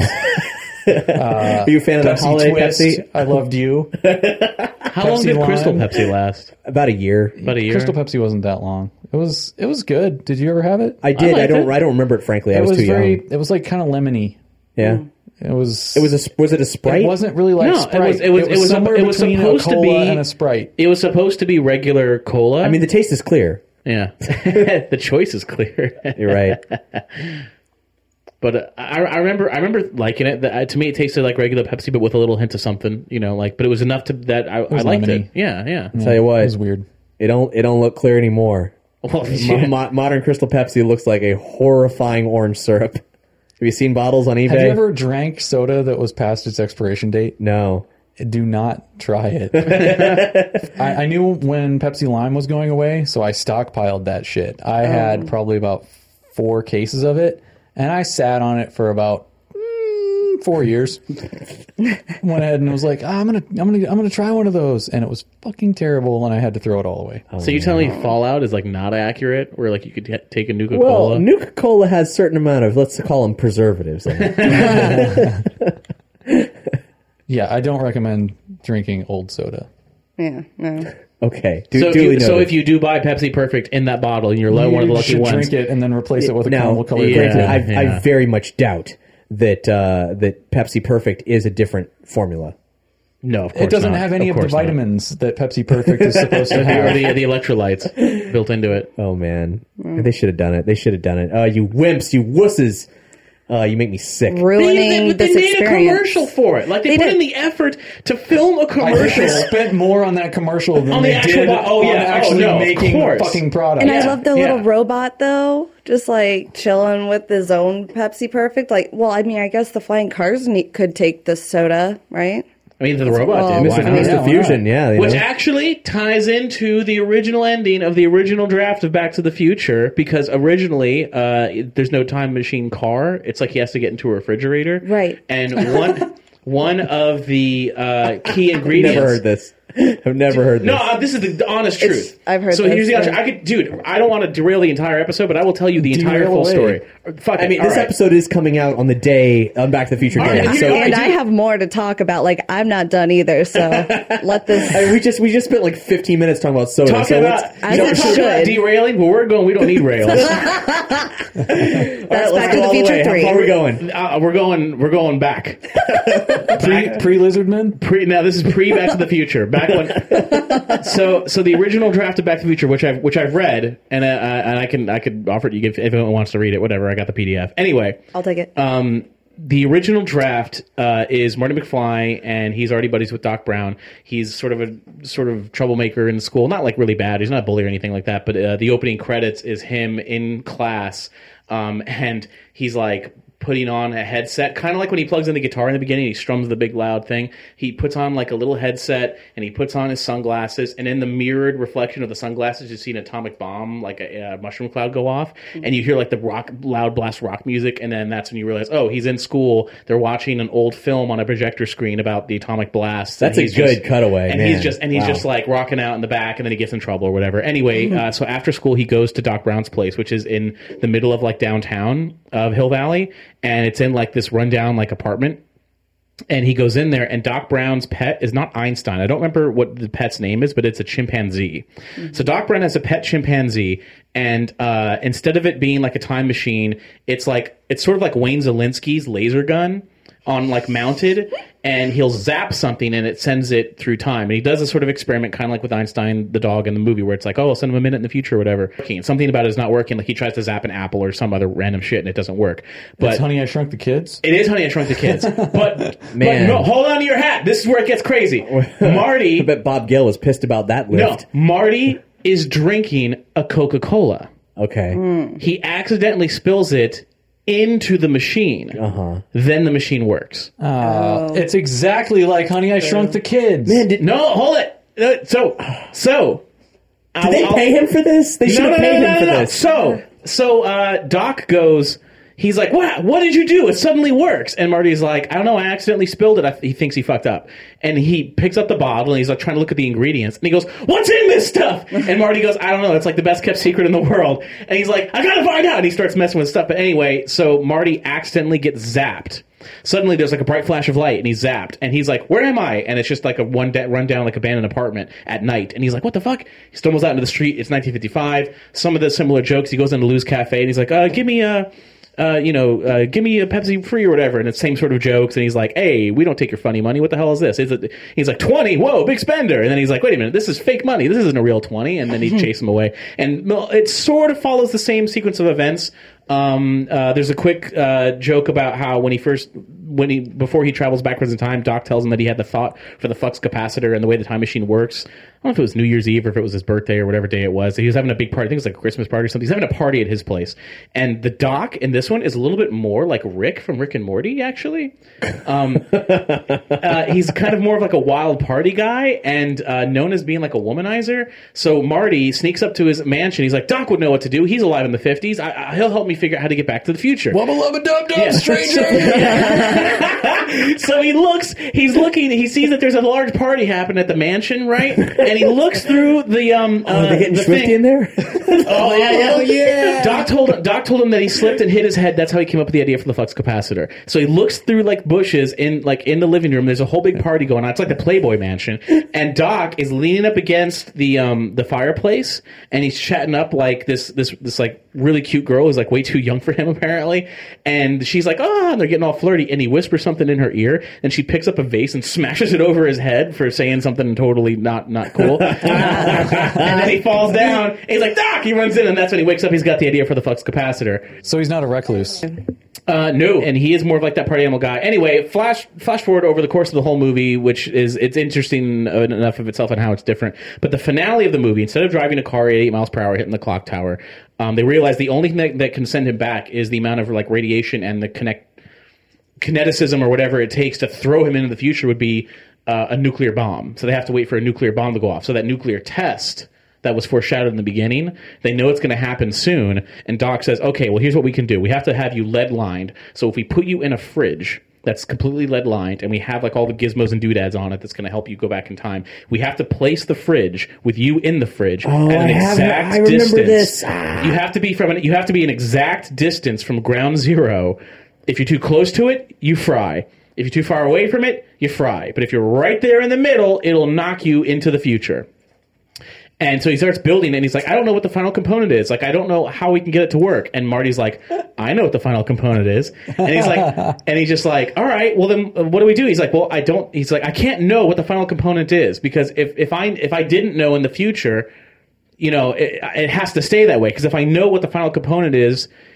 Are you a fan of that Pepsi holiday Twist, Pepsi? I loved you. How long Pepsi did Crystal Lime. Pepsi last? About a year. About a year. Crystal Pepsi wasn't that long. It was it was good. Did you ever have it? I did. I, liked don't. it. I don't remember it. Frankly, I it was, was too very. young. It was like kind of lemony. Yeah. It was. It was a. Was it a Sprite? It wasn't really like No, it Sprite. was- it was- it was somewhere it was between supposed a to cola be- and a Sprite. It was supposed to be regular cola. I mean, the taste is clear. yeah, the choice is clear. You're right. But uh, I, I remember, I remember liking it. That uh, to me, it tasted like regular Pepsi, but with a little hint of something, you know. Like, but it was enough to that I, I was liked lemony. it. Yeah, yeah. Tell you what, It was weird. It don't. It don't look clear anymore. Well, Mo- yeah. mo- modern Crystal Pepsi looks like a horrifying orange syrup. Have you seen bottles on eBay? Have you ever drank soda that was past its expiration date? No. Do not try it. I, I knew when Pepsi Lime was going away, so I stockpiled that shit. I had probably about four cases of it, and I sat on it for about mm, four years. Went ahead and was like, ah, I'm gonna, I'm gonna, I'm gonna try one of those, and it was fucking terrible, and I had to throw it all away. So you telling me Fallout is like not accurate, where like you could t- take a Nuka Well, Cola? Nuka Cola has a certain amount of, let's call them preservatives in it. Yeah, I don't recommend drinking old soda. Yeah, no. Okay. Du- so, if duly you, so noted. if you do buy Pepsi Perfect in that bottle, and you're lo- one of the You lucky should ones. drink it and then replace it with a now, caramel colored yeah. granted, I, yeah. I very much doubt that uh, that Pepsi Perfect is a different formula. No, of course It doesn't not. have any of, the course not. vitamins that Pepsi Perfect is supposed to Or have. the, the electrolytes built into it. Oh man, they should have done it. They should have done it. Oh, you wimps, you wusses! Uh, you make me sick. Ruining they, they, this they made experience. a commercial for it. Like they, They put did. in the effort to film a I think commercial. they spent more on that commercial than On the they actual did bo- oh, on yeah. Oh, actually no, of making the course. fucking product. And I Yeah, love the yeah. little robot though, just like chilling with his own Pepsi Perfect. Like, well, I mean, I guess the flying cars ne- could take this soda, right? I mean, the robot well, did. Why Mister Why not? Mister Yeah, why Fusion, yeah. you Which know. actually ties into the original ending of the original draft of Back to the Future, because originally uh, there's no time machine car. It's like he has to get into a refrigerator. Right. And one one of the uh, key ingredients. Never heard this. I've never heard this. No, uh, this is the honest It's- truth. I've heard So this, here's the honest. yeah. I could, dude. I don't want to derail the entire episode, but I will tell you the entire Derail full away. story. Fuck I it, mean, all this right. episode is coming out on the day on Back to the Future All Day. right, So here- And I I do- have more to talk about. Like, I'm not done either, so let this. I mean, we just we just spent like fifteen minutes talking about soda. Talking so about, let's, I you know, think we're talking about should. derailing, but we're going. We don't need rails. all right, That's let's Back go to the all Future way. three. How far are we going? uh, we're going. We're going back. Pre pre Lizardman. Pre, now this is pre Back to the Future. Back when, so so the original draft of Back to the Future, which I've which I've read, and uh, and I can I could offer it to you if, if anyone wants to read it. Whatever, I got the P D F. Anyway, I'll take it. um, the original draft uh, is Marty McFly, and he's already buddies with Doc Brown. He's sort of a sort of troublemaker in school, not like really bad. He's not a bully or anything like that. But uh, the opening credits is him in class, um, and he's like putting on a headset, kind of like when he plugs in the guitar in the beginning, he strums the big loud thing. He puts on like a little headset and he puts on his sunglasses, and in the mirrored reflection of the sunglasses, you see an atomic bomb, like a, a mushroom cloud go off, and you hear like the rock, loud blast rock music, and then that's when you realize, oh, he's in school. They're watching an old film on a projector screen about the atomic blast. That's a good just, cutaway, and man. he's just and he's Wow. just like rocking out in the back, and then he gets in trouble or whatever. Anyway, uh, so after school, he goes to Doc Brown's place, which is in the middle of like downtown of Hill Valley, and it's in like this rundown like apartment. And he goes in there, and Doc Brown's pet is not Einstein. I don't remember what the pet's name is, but it's a chimpanzee. Mm-hmm. So Doc Brown has a pet chimpanzee, and uh, instead of it being like a time machine, it's like it's sort of like Wayne Zelinsky's laser gun on like mounted, and he'll zap something and it sends it through time. And he does a sort of experiment, kind of like with Einstein, the dog in the movie, where it's like, oh, I'll send him a minute in the future or whatever. Something about it is not working. Like he tries to zap an apple or some other random shit and it doesn't work. But It's Honey, I Shrunk the Kids? it is Honey, I Shrunk the Kids. But, but Man. no, hold on to your hat. This is where it gets crazy. Marty, I bet Bob Gill was pissed about that no, lift. Marty is drinking a Coca-Cola. Okay. He accidentally spills it into the machine. Uh-huh. Then the machine works. Uh, It's exactly like Honey, I Shrunk the Kids. Man, did, No, hold it. Uh, So, so. did they pay him for this? They should No, have no, paid no, him no, for no, no. this. So, so uh, Doc goes, he's like, what? What did you do? It suddenly works. And Marty's like, I don't know. I accidentally spilled it. I, he thinks he fucked up. And he picks up the bottle and he's like trying to look at the ingredients. And he goes, what's in this stuff? And Marty goes, I don't know. It's like the best kept secret in the world. And he's like, I gotta find out. And he starts messing with stuff. But anyway, so Marty accidentally gets zapped. Suddenly there's like a bright flash of light and he's zapped and he's like, where am I? And it's just like a one da- run down like abandoned apartment at night. And he's like, what the fuck? He stumbles out into the street. It's nineteen fifty-five. Some of the similar jokes. He goes into Lou's Cafe and he's like, uh, give me a, uh, you know, uh, give me a Pepsi free or whatever. And it's same sort of jokes. And he's like, hey, we don't take your funny money. What the hell is this? Is it? He's like, twenty. Whoa, big spender. And then he's like, wait a minute, this is fake money. This isn't a real twenty. And then he chases him away. And well, it sort of follows the same sequence of events. Um, uh, there's a quick uh, joke about how when he first, when he before he travels backwards in time, Doc tells him that he had the thought for the flux capacitor and the way the time machine works. I don't know if it was New Year's Eve or if it was his birthday or whatever day it was. He was having a big party. I think it was like a Christmas party or something. He's having a party at his place, and the Doc in this one is a little bit more like Rick from Rick and Morty, actually. Um, uh, he's kind of more of like a wild party guy and uh, known as being like a womanizer. So Marty sneaks up to his mansion. He's like, Doc would know what to do. He's alive in the fifties. I, I, he'll help me figure out how to get back to the future. Wubba lubba dub dub, Yeah. stranger! So he looks, he's looking, he sees that there's a large party happening at the mansion, right? And he looks through the, um, Oh, uh, are they getting the Swifty thing. in there? Oh, yeah, yeah. Oh, yeah. Doc told, Doc told him that he slipped and hit his head. That's how he came up with the idea for the flux capacitor. So he looks through, like, bushes in, like, in the living room. There's a whole big party going on. It's like the Playboy Mansion. And Doc is leaning up against the, um, the fireplace, and he's chatting up, like, this, this, this, like, really cute girl who's, like, way too young for him, apparently. And she's like, oh, and they're getting all flirty. And he whispers something in her ear, and she picks up a vase and smashes it over his head for saying something totally not, not cool. And then he falls down. And he's like, Doc! He runs in, and that's when he wakes up. He's got the idea for the flux capacitor. So he's not a recluse. Uh, no, and he is more of like that party animal guy. Anyway, flash flash forward over the course of the whole movie, which is it's interesting enough of itself and how it's different. But the finale of the movie, instead of driving a car at eight miles per hour hitting the clock tower, um, they realize the only thing that, that can send him back is the amount of like radiation and the connect kineticism or whatever it takes to throw him into the future would be uh, a nuclear bomb. So they have to wait for a nuclear bomb to go off. So that nuclear test that was foreshadowed in the beginning, they know it's going to happen soon. And Doc says, okay, well, here's what we can do. We have to have you lead lined. So if we put you in a fridge that's completely lead lined and we have like all the gizmos and doodads on it that's going to help you go back in time, we have to place the fridge with you in the fridge Oh, at an I have- exact I remember distance. this. Ah. You have to be from an, you have to be an exact distance from ground zero. If you're too close to it, you fry. If you're too far away from it, you fry. But if you're right there in the middle, it'll knock you into the future. And so he starts building it, and he's like, I don't know what the final component is. Like, I don't know how we can get it to work. And Marty's like, I know what the final component is. And he's like, and he's just like, all right, well then, uh, what do we do? He's like, well, I don't. He's like, I can't know what the final component is because if if I if I didn't know in the future, you know, it, it has to stay that way. Because if I know what the final component is,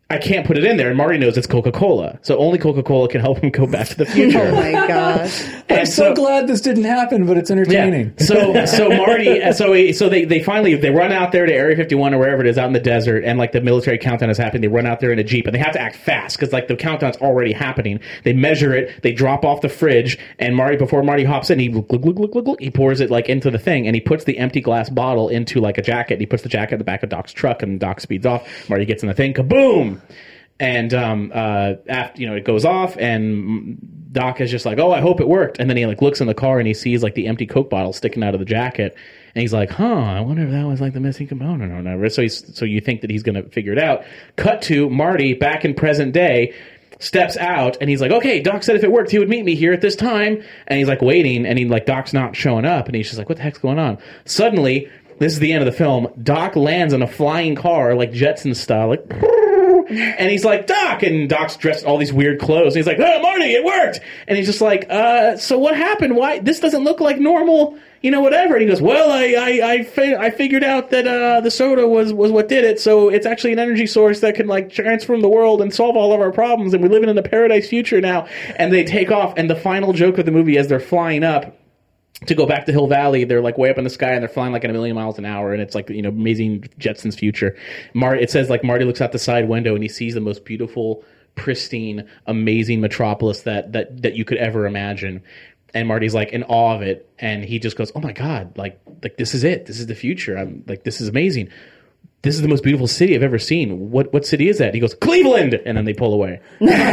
I can't put it in there. And Marty knows it's Coca-Cola. So only Coca-Cola can help him go back to the future. Oh my gosh. I'm so, so glad this didn't happen, but it's entertaining. Yeah. So so Marty, so he, so they, they finally, they run out there to Area fifty-one or wherever it is out in the desert, and like the military countdown is happening. They run out there in a Jeep, and they have to act fast because like the countdown's already happening. They measure it, they drop off the fridge, and Marty, before Marty hops in, he glug, glug, glug, glug, glug, he pours it like into the thing, and he puts the empty glass bottle into like a jacket. He puts the jacket in the back of Doc's truck, and Doc speeds off. Marty gets in the thing, kaboom! And um, uh, after you know, it goes off, and Doc is just like, "Oh, I hope it worked." And then he like looks in the car and he sees like the empty Coke bottle sticking out of the jacket, and he's like, "Huh, I wonder if that was like the missing component or whatever." So he's so you think that he's gonna figure it out. Cut to Marty back in present day, steps out, and he's like, "Okay, Doc said if it worked, he would meet me here at this time." And he's like waiting, and he like Doc's not showing up, and he's just like, "What the heck's going on?" Suddenly, this is the end of the film. Doc lands in a flying car, like Jetson style, like. And he's like, Doc! And Doc's dressed in all these weird clothes. And he's like, oh, Marty, it worked! And he's just like, uh, so what happened? Why? This doesn't look like normal, you know, whatever. And he goes, well, I I, I, fi- I figured out that uh, the soda was, was what did it. So it's actually an energy source that can, like, transform the world and solve all of our problems. And we're living in a paradise future now. And they take off. And the final joke of the movie, as they're flying up, to go back to Hill Valley, they're like way up in the sky and they're flying like at a million miles an hour, and it's like, you know, amazing Jetsons future. Mar- it says like Marty looks out the side window and he sees the most beautiful, pristine, amazing metropolis that that that you could ever imagine. And Marty's like in awe of it, and he just goes, "Oh my God, like like this is it. This is the future. I'm like this is amazing. This is the most beautiful city I've ever seen. What what city is that?" He goes, "Cleveland!" And then they pull away.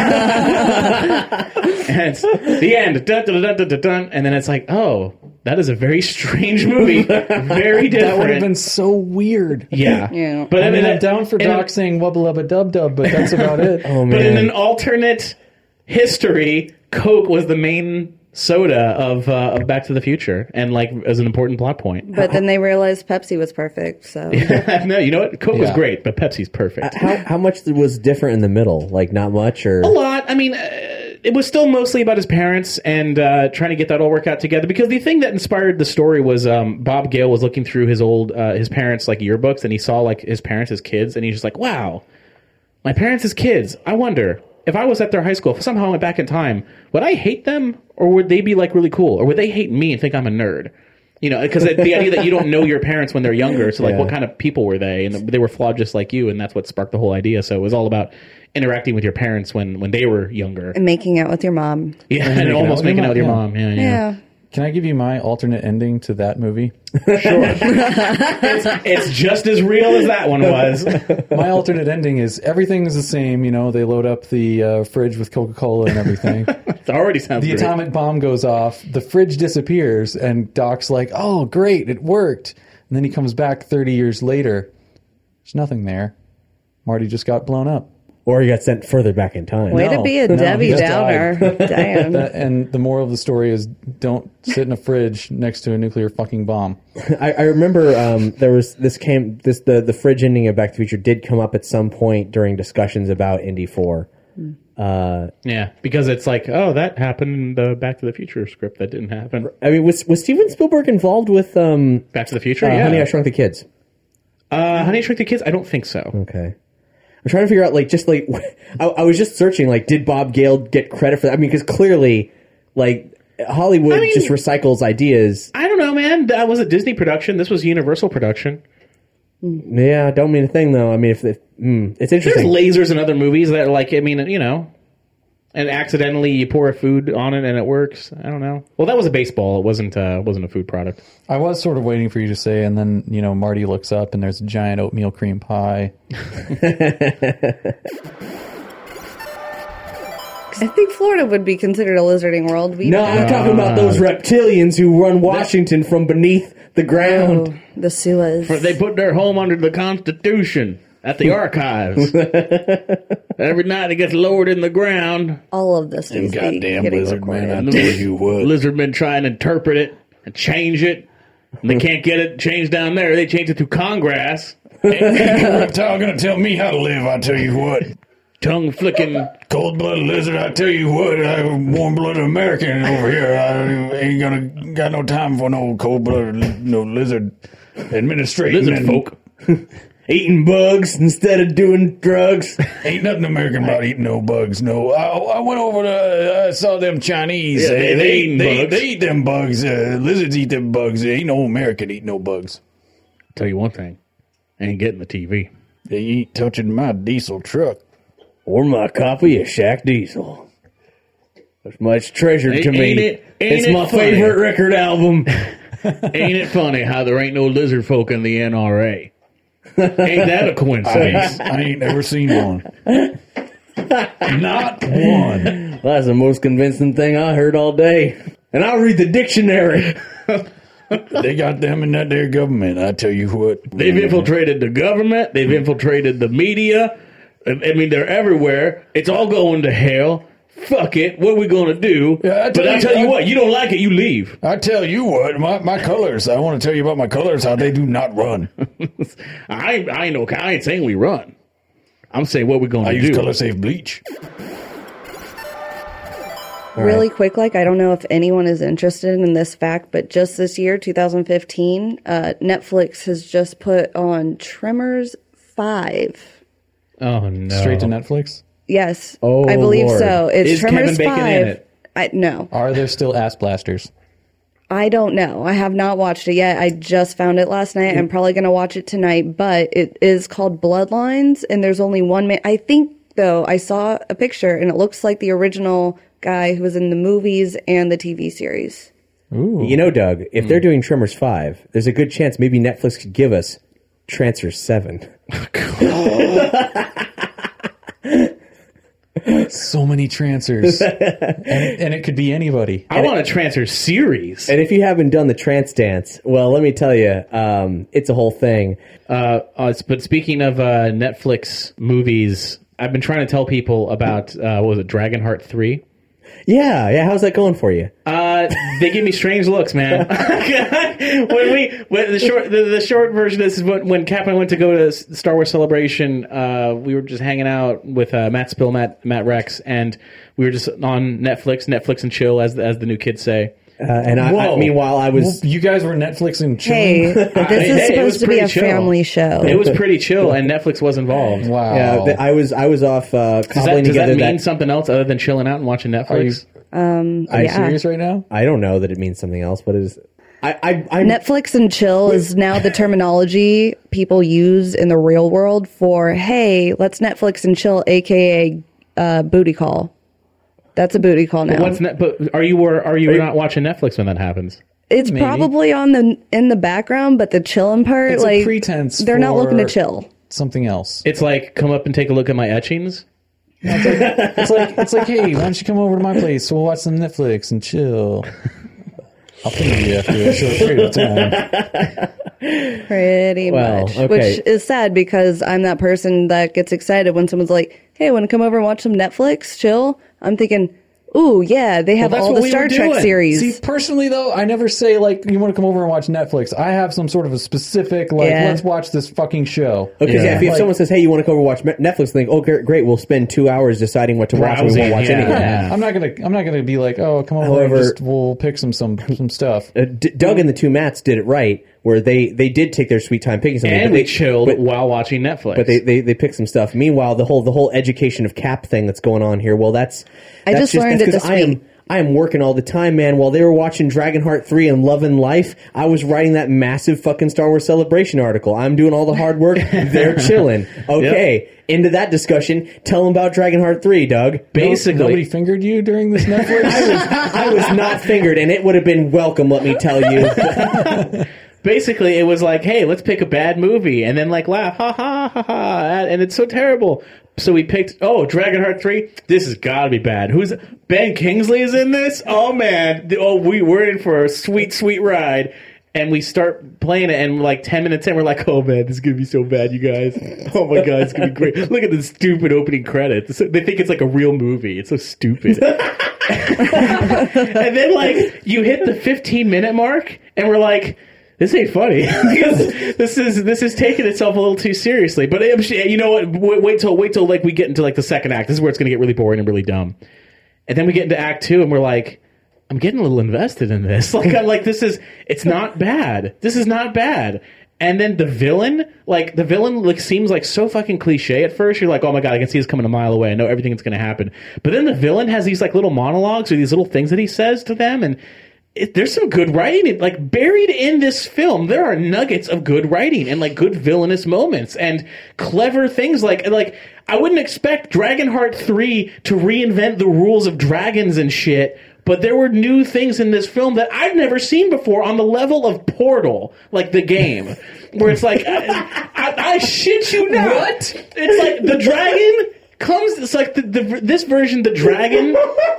And it's the end. Dun, dun, dun, dun, dun, dun. And then it's like, oh, that is a very strange movie. Very different. That would have been so weird. Yeah. Yeah. But I mean, I I'm down for Doc in, saying wubba lubba dub dub, but that's about it. Oh, man. But in an alternate history, Coke was the main soda of uh, of Back to the Future, and like as an important plot point. But then they realized Pepsi was perfect, so. No, you know what? Coke was Yeah. great, but Pepsi's perfect. How how much was different in the middle? Like not much, or A lot. I mean, uh, it was still mostly about his parents and uh, trying to get that all work out together. Because the thing that inspired the story was um, Bob Gale was looking through his old uh, his parents' like yearbooks, and he saw like his parents as kids, and he's just like, "Wow, my parents as kids. I wonder if I was at their high school, if somehow I went back in time, would I hate them, or would they be like really cool, or would they hate me and think I'm a nerd?" You know, because the idea that you don't know your parents when they're younger, so like, Yeah. what kind of people were they? And they were flawed just like you, and that's what sparked the whole idea. So it was all about interacting with your parents when, when they were younger. And making out with your mom. Yeah, and making almost out with making your out with your mom, mom. Yeah, yeah. Yeah. Can I give you my alternate ending to that movie? It's just as real as that one was. My alternate ending is everything's the same. You know, they load up the uh, fridge with Coca-Cola and everything. It already sounds The great. atomic bomb goes off, the fridge disappears, and Doc's like, oh, great, it worked. And then he comes back thirty years later. There's nothing there. Marty just got blown up. or he got sent further back in time. Way No, to be a no, Debbie he just Downer. Damn. That, and the moral of the story is don't sit in a fridge next to a nuclear fucking bomb. I, I remember um, there was this came this the the fridge ending of Back to the Future did come up at some point during discussions about Indy four. Uh, Yeah, because it's like, oh, that happened in the Back to the Future script. That didn't happen. I mean, was was Steven Spielberg involved with um, Back to the Future? uh, yeah. Honey, I Shrunk the Kids? uh, Honey, I Shrunk the Kids? I don't think so. Okay. I'm trying to figure out, like, just like, I, I was just searching, like, did Bob Gale get credit for that? I mean, because clearly, like, Hollywood I mean- just recycles ideas. I don't know, man. That was a Disney production. This was Universal production. Yeah, don't mean a thing, though. I mean, if, if mm, it's There's interesting. lasers in other movies that are like, I mean, you know, and accidentally you pour a food on it and it works. I don't know. Well, that was a baseball. It wasn't. Uh, wasn't a food product. I was sort of waiting for you to say, and then, you know, Marty looks up and there's a giant oatmeal cream pie. I think Florida would be considered a lizarding world. We No, I'm talking about those reptilians who run Washington from beneath the ground. Oh, the Suez. They put their home under the Constitution at the archives. Every night it gets lowered in the ground. All of this is Goddamn getting lizard recorded. man! I tell you what, lizard men try and interpret it and change it. And they can't get it changed down there. They change it through Congress. Reptile gonna tell me how to live, I tell you what. Tongue flicking. Cold-blooded lizard, I tell you what, I'm a warm-blooded American over here. I ain't gonna got no time for no cold-blooded no lizard administrating. Lizard and folk. Eating bugs instead of doing drugs. Ain't nothing American about eating no bugs. No, I, I went over to, I saw them Chinese. Yeah, they- they eat, eating they, bugs. they eat them bugs. Uh, lizards eat them bugs. Ain't no American eat no bugs. Tell you one thing, I ain't getting the T V. They ain't touching my diesel truck. Or my copy of Shaq Diesel. It's much treasured Ain't- to me. ain't it- ain't it's it my funny? favorite record album. Ain't it funny how there ain't no lizard folk in the N R A? Ain't that a I coincidence? ain't, I ain't never seen one. Not one. That's the most convincing thing I heard all day. And I'll read the dictionary. They got them in that there government. I tell you what. They've infiltrated the government. They've infiltrated the media. I I mean, they're everywhere. It's all going to hell. Fuck it. What are we going to do? Yeah, I tell but I you- tell you I- what, you don't like it, you leave. I tell you what, my, my colors. I want to tell you about my colors. How they do not run. I ain't, I ain't no, I ain't saying we run. I'm saying what we're going I to use do. color safe bleach. Really quick, like I don't know if anyone is interested in this fact, but just this year, two thousand fifteen, uh, Netflix has just put on Tremors five. Oh no! Straight to Netflix? Yes, Oh, I believe Lord. so. It's Is Tremors Kevin Bacon five. in it? I no, Are there still ass blasters? I don't know. I have not watched it yet. I just found it last night. I'm probably going to watch it tonight, but it is called Bloodlines, and there's only one man. I think though I saw a picture, and it looks like the original guy who was in the movies and the T V series. You know, Doug, if they're doing Tremors five, there's a good chance maybe Netflix could give us Transfer seven. So many transfers. and, it, and it could be anybody. I want a transfer series. And if you haven't done the trance dance, well, let me tell you, um, it's a whole thing. Uh, uh, but speaking of uh, Netflix movies, I've been trying to tell people about uh, what was it, Dragonheart three? Yeah, yeah. How's that going for you? Uh, they give me strange looks, man. when we when the short the, the short version of this is when, when Cap and I went to go to Star Wars Celebration. Uh, we were just hanging out with uh, Matt Spill, Matt Matt Rex, and we were just on Netflix, Netflix and chill, as as the new kids say. Uh, and I, I, Whoa. meanwhile, I was. You guys were Netflix and Hey, chilling? this Hey, is it was supposed to be pretty a chill. family show. It was pretty chill, and Netflix was involved. Wow. Yeah, th- I was. I was off uh, Does cobbling that, does together that mean that. something else other than chilling out and watching Are you, Netflix? are you yeah. serious right now? I don't know that it means something else, but it is. I. I. I'm, Netflix and chill is now the terminology people use in the real world for, hey, let's Netflix and chill, aka uh, booty call. That's a booty call now. What's net? But are you or are you not watching Netflix when that happens? It's Maybe. probably on the in the background, but the chilling part, It's a like pretense they're not looking to for- chill. Something else. It's like come up and take a look at my etchings. It's like it's like, hey, why don't you come over to my place? We'll watch some Netflix and chill. I'll ping you after a short period of time. Pretty Well, much, okay. which is sad because I'm that person that gets excited when someone's like, "Hey, want to come over and watch some Netflix, chill?" I'm thinking, "Ooh, yeah, they have that's all what the we Star were Trek doing. series." See, personally though, I never say like you want to come over and watch Netflix. I have some sort of a specific like Yeah. let's watch this fucking show. Okay, yeah. if, if Like- someone says, "Hey, you want to come over watch Netflix?" Think, "Oh, great, great, we'll spend two hours deciding what to watch, and we won't Browsing, watch yeah. anything." Yeah. I'm not gonna I'm not gonna be like, oh, come over However- and just we'll pick some some some stuff. Uh, D- Doug and the two Matts did it right, where they, they did take their sweet time picking something, And but we they chilled but, while watching Netflix. but they, they they picked some stuff. Meanwhile, the whole the whole education of Cap thing that's going on here. Well, that's, I that's just learned that's it 'cause this I am week. I am working all the time, man. While they were watching Dragonheart three and Lovin' Life, I was writing that massive fucking Star Wars Celebration article. I'm doing all the hard work. They're chilling. Okay, into that discussion. Tell them about Dragonheart three, Doug. basically Nobody fingered you during this Netflix. I was not fingered, and it would have been welcome. Let me tell you. basically it was like, hey, let's pick a bad movie and then like laugh, ha ha ha ha, and it's so terrible. So we picked, oh, Dragonheart three. This has got to be bad. Who's Ben Kingsley is in this? Oh man, The- oh we we're in for a sweet sweet ride. And we start playing it, and like ten minutes in, we're like, "Oh man, this is gonna be so bad, you guys! Oh my god, it's gonna be great! Look at this stupid opening credits. They think it's like a real movie. It's so stupid." And then like you hit the fifteen minute mark, and we're like, "This ain't funny." Because this is this is taking itself a little too seriously. But it, you know what? Wait, wait till wait till like we get into like the second act. This is where it's gonna get really boring and really dumb. And then we get into act two, and we're like, I'm getting a little invested in this. Like, I'm like, this is, it's not bad. This is not bad. And then the villain, like the villain, like seems like so fucking cliche at first. You're like, oh my god, I can see this coming a mile away. I know everything that's going to happen. But then the villain has these like little monologues or these little things that he says to them, and it, there's some good writing. Like buried in this film, there are nuggets of good writing and like good villainous moments and clever things. Like like I wouldn't expect Dragonheart three to reinvent the rules of dragons and shit. But there were new things in this film that I've never seen before on the level of Portal, like the game, where it's like, I, I, I shit you not. What? It's like the dragon comes, it's like the, the this version, the dragon.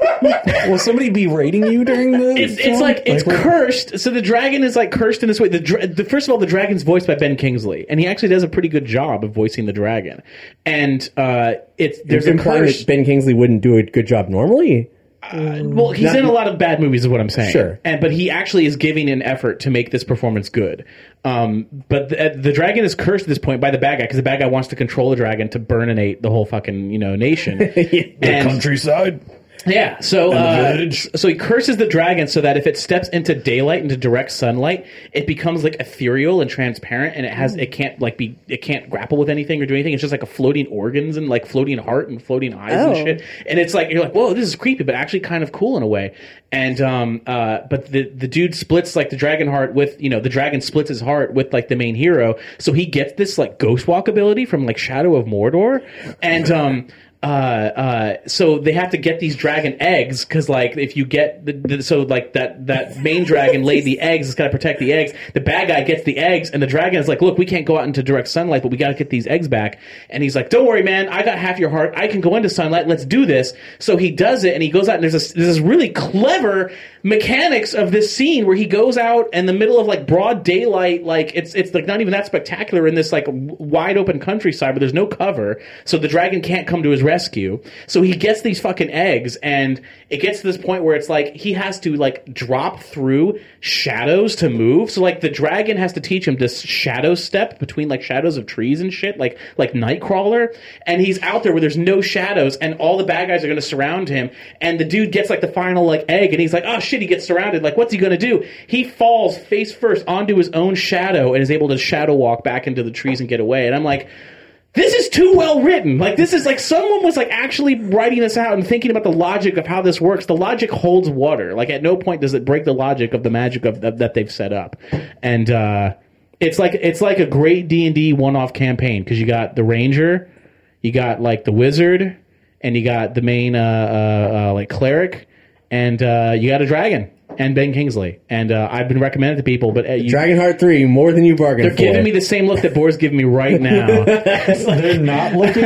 Will somebody be rating you during the It's, film? it's like, it's what- cursed. So the dragon is like cursed in this way. The, dra- the First of all, the dragon's voiced by Ben Kingsley, and he actually does a pretty good job of voicing the dragon. And uh, it's there's a implying curse. that Ben Kingsley wouldn't do a good job normally. Uh, well, he's Not- in a lot of bad movies, is what I'm saying. Sure. And but he actually is giving an effort to make this performance good. Um, but the, the dragon is cursed at this point by the bad guy because the bad guy wants to control the dragon to burninate the whole fucking you know nation. The And- countryside. Yeah, so the uh, village. so he curses the dragon so that if it steps into daylight, into direct sunlight, it becomes like ethereal and transparent, and it has it can't like be it can't grapple with anything or do anything. It's just like a floating organs and like floating heart and floating eyes Oh. and shit. And it's like you're like, whoa, this is creepy, but actually kind of cool in a way. And um uh, but the the dude splits like the dragon heart with you know the dragon splits his heart with like the main hero, so he gets this like ghost walk ability from like Shadow of Mordor, and um. Uh, uh, so they have to get these dragon eggs because, like, if you get the, the so like that that main dragon laid the eggs, it's got to protect the eggs. The bad guy gets the eggs, and the dragon is like, "Look, we can't go out into direct sunlight, but we got to get these eggs back." And he's like, "Don't worry, man. I got half your heart. I can go into sunlight. Let's do this." So he does it, and he goes out, and there's this, there's this really clever mechanics of this scene where he goes out in the middle of like broad daylight, like it's it's like not even that spectacular in this like w- wide open countryside, but there's no cover, so the dragon can't come to his rescue. So he gets these fucking eggs, and it gets to this point where it's like he has to like drop through shadows to move. So like the dragon has to teach him this shadow step between like shadows of trees and shit, like like Nightcrawler. And he's out there where there's no shadows, and all the bad guys are going to surround him. And the dude gets like the final like egg, and he's like, oh shit, he gets surrounded. Like, what's he going to do? He falls face first onto his own shadow and is able to shadow walk back into the trees and get away. And I'm like, this is too well written. Like, this is like someone was like actually writing this out and thinking about the logic of how this works. The logic holds water. Like, at no point does it break the logic of the magic of, of that they've set up. And uh, it's like it's like a great D and D one-off campaign because you got the ranger, you got like the wizard, and you got the main uh, uh, uh, like cleric, and uh, you got a dragon. And Ben Kingsley. And uh, I've been recommending to people, but uh, you, Dragonheart three, more than you bargained they're for. giving me the same look that Boar's giving me right now. They're not looking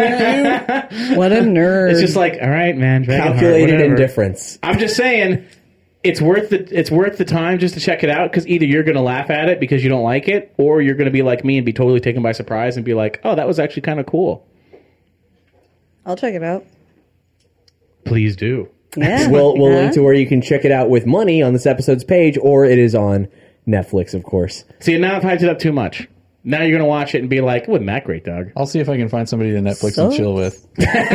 at you. What a nerd. It's just like, all right, man, Dragonheart, calculated whatever. indifference. I'm just saying, it's worth the it's worth the time just to check it out because either you're going to laugh at it because you don't like it, or you're going to be like me and be totally taken by surprise and be like, oh, that was actually kind of cool. I'll check it out. Please do. Yeah. We'll, we'll Yeah. link to where you can check it out with money on this episode's page, or it is on Netflix, of course. See, now I've hyped it up too much. Now you're going to watch it and be like, it wasn't that great, dog. I'll see if I can find somebody to Netflix So? and chill with.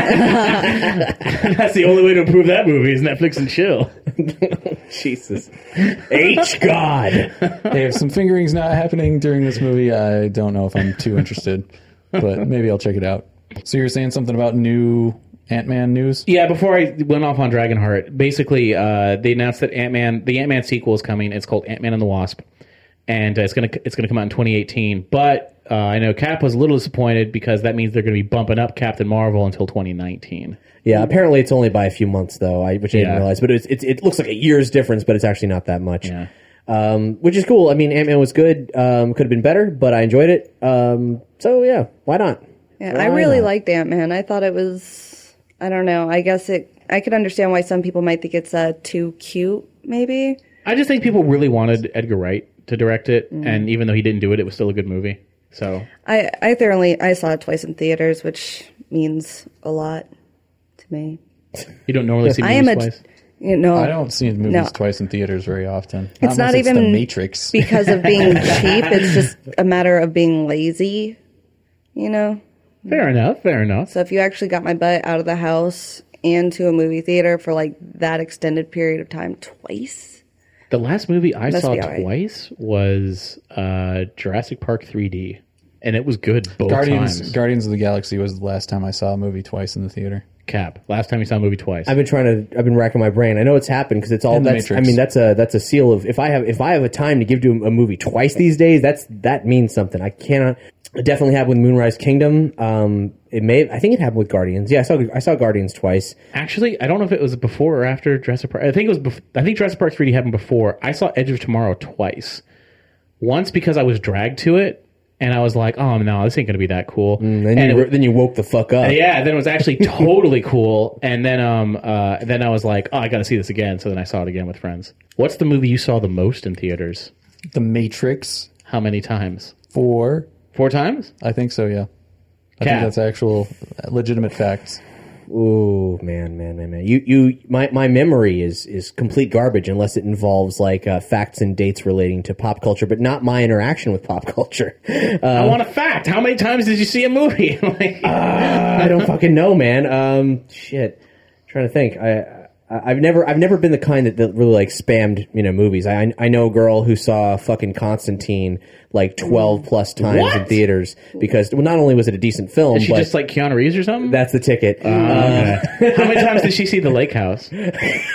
That's the only way to improve that movie is Netflix and chill. Jesus. H God. Hey, if some fingering's not happening during this movie, I don't know if I'm too interested, but maybe I'll check it out. So you're saying something about new Ant-Man news? Yeah, before I went off on Dragonheart, basically uh, they announced that Ant-Man, the Ant-Man sequel is coming. It's called Ant-Man and the Wasp, and uh, it's gonna it's gonna come out in twenty eighteen. But uh, I know Cap was a little disappointed because that means they're gonna be bumping up Captain Marvel until twenty nineteen. Yeah, apparently it's only by a few months, though, I, which I didn't Yeah. realize. But it's, it's, it looks like a year's difference, but it's actually not that much. Yeah. Um, which is cool. I mean, Ant-Man was good. Um, could have been better, but I enjoyed it. Um, so, yeah, why not? Yeah, Why I really not? liked Ant-Man. I thought it was, I don't know, I guess it, I could understand why some people might think it's uh, too cute, maybe. I just think people really wanted Edgar Wright to direct it, and even though he didn't do it, it was still a good movie. So I, I thoroughly, I saw it twice in theaters, which means a lot to me. you don't normally see I movies am a, twice. you know, I don't see movies No. twice in theaters very often. It's not Unless even The Matrix. because of being cheap. It's just a matter of being lazy, you know? Fair enough. Fair enough. So if you actually got my butt out of the house and to a movie theater for like that extended period of time twice, The last movie I Must saw be all right. twice was uh, Jurassic Park three D, and it was good both Guardians times. Guardians of the Galaxy was the last time I saw a movie twice in the theater. Cap. Last time you saw a movie twice. I've been trying to. I've been racking my brain. I know it's happened because it's all. And The That's. I Matrix. mean, that's a that's a seal of if I have if I have a time to give to a movie twice these days. That's that means something. I cannot. It definitely happened with Moonrise Kingdom. Um, it may. I think it happened with Guardians. Yeah, I saw I saw Guardians twice. Actually, I don't know if it was before or after Jurassic Park. I think it was. Bef- I think Jurassic Park three D happened before. I saw Edge of Tomorrow twice. Once because I was dragged to it, and I was like, "Oh no, this ain't gonna be that cool." And then and you it, then you woke the fuck up. yeah, then it was actually totally cool. And then um uh then I was like, "Oh, I got to see this again." So then I saw it again with friends. What's the movie you saw the most in theaters? The Matrix How many times? four. Four times? I think so, yeah. I Cat. think that's actual uh, legitimate facts. Ooh, man, man, man, man. You, you, my, my memory is is complete garbage unless it involves like uh, facts and dates relating to pop culture, but not my interaction with pop culture. Uh, I want a fact. How many times did you see a movie? Like, I don't fucking know, man. Um, shit. trying to think. I. I've never, I've never been the kind that, that really like spammed, you know, movies. I, I know a girl who saw fucking Constantine like twelve plus times What? in theaters because, well, not only was it a decent film, is she but just like Keanu Reeves or something? that's the ticket. Uh, okay. How many times did she see The Lake House? I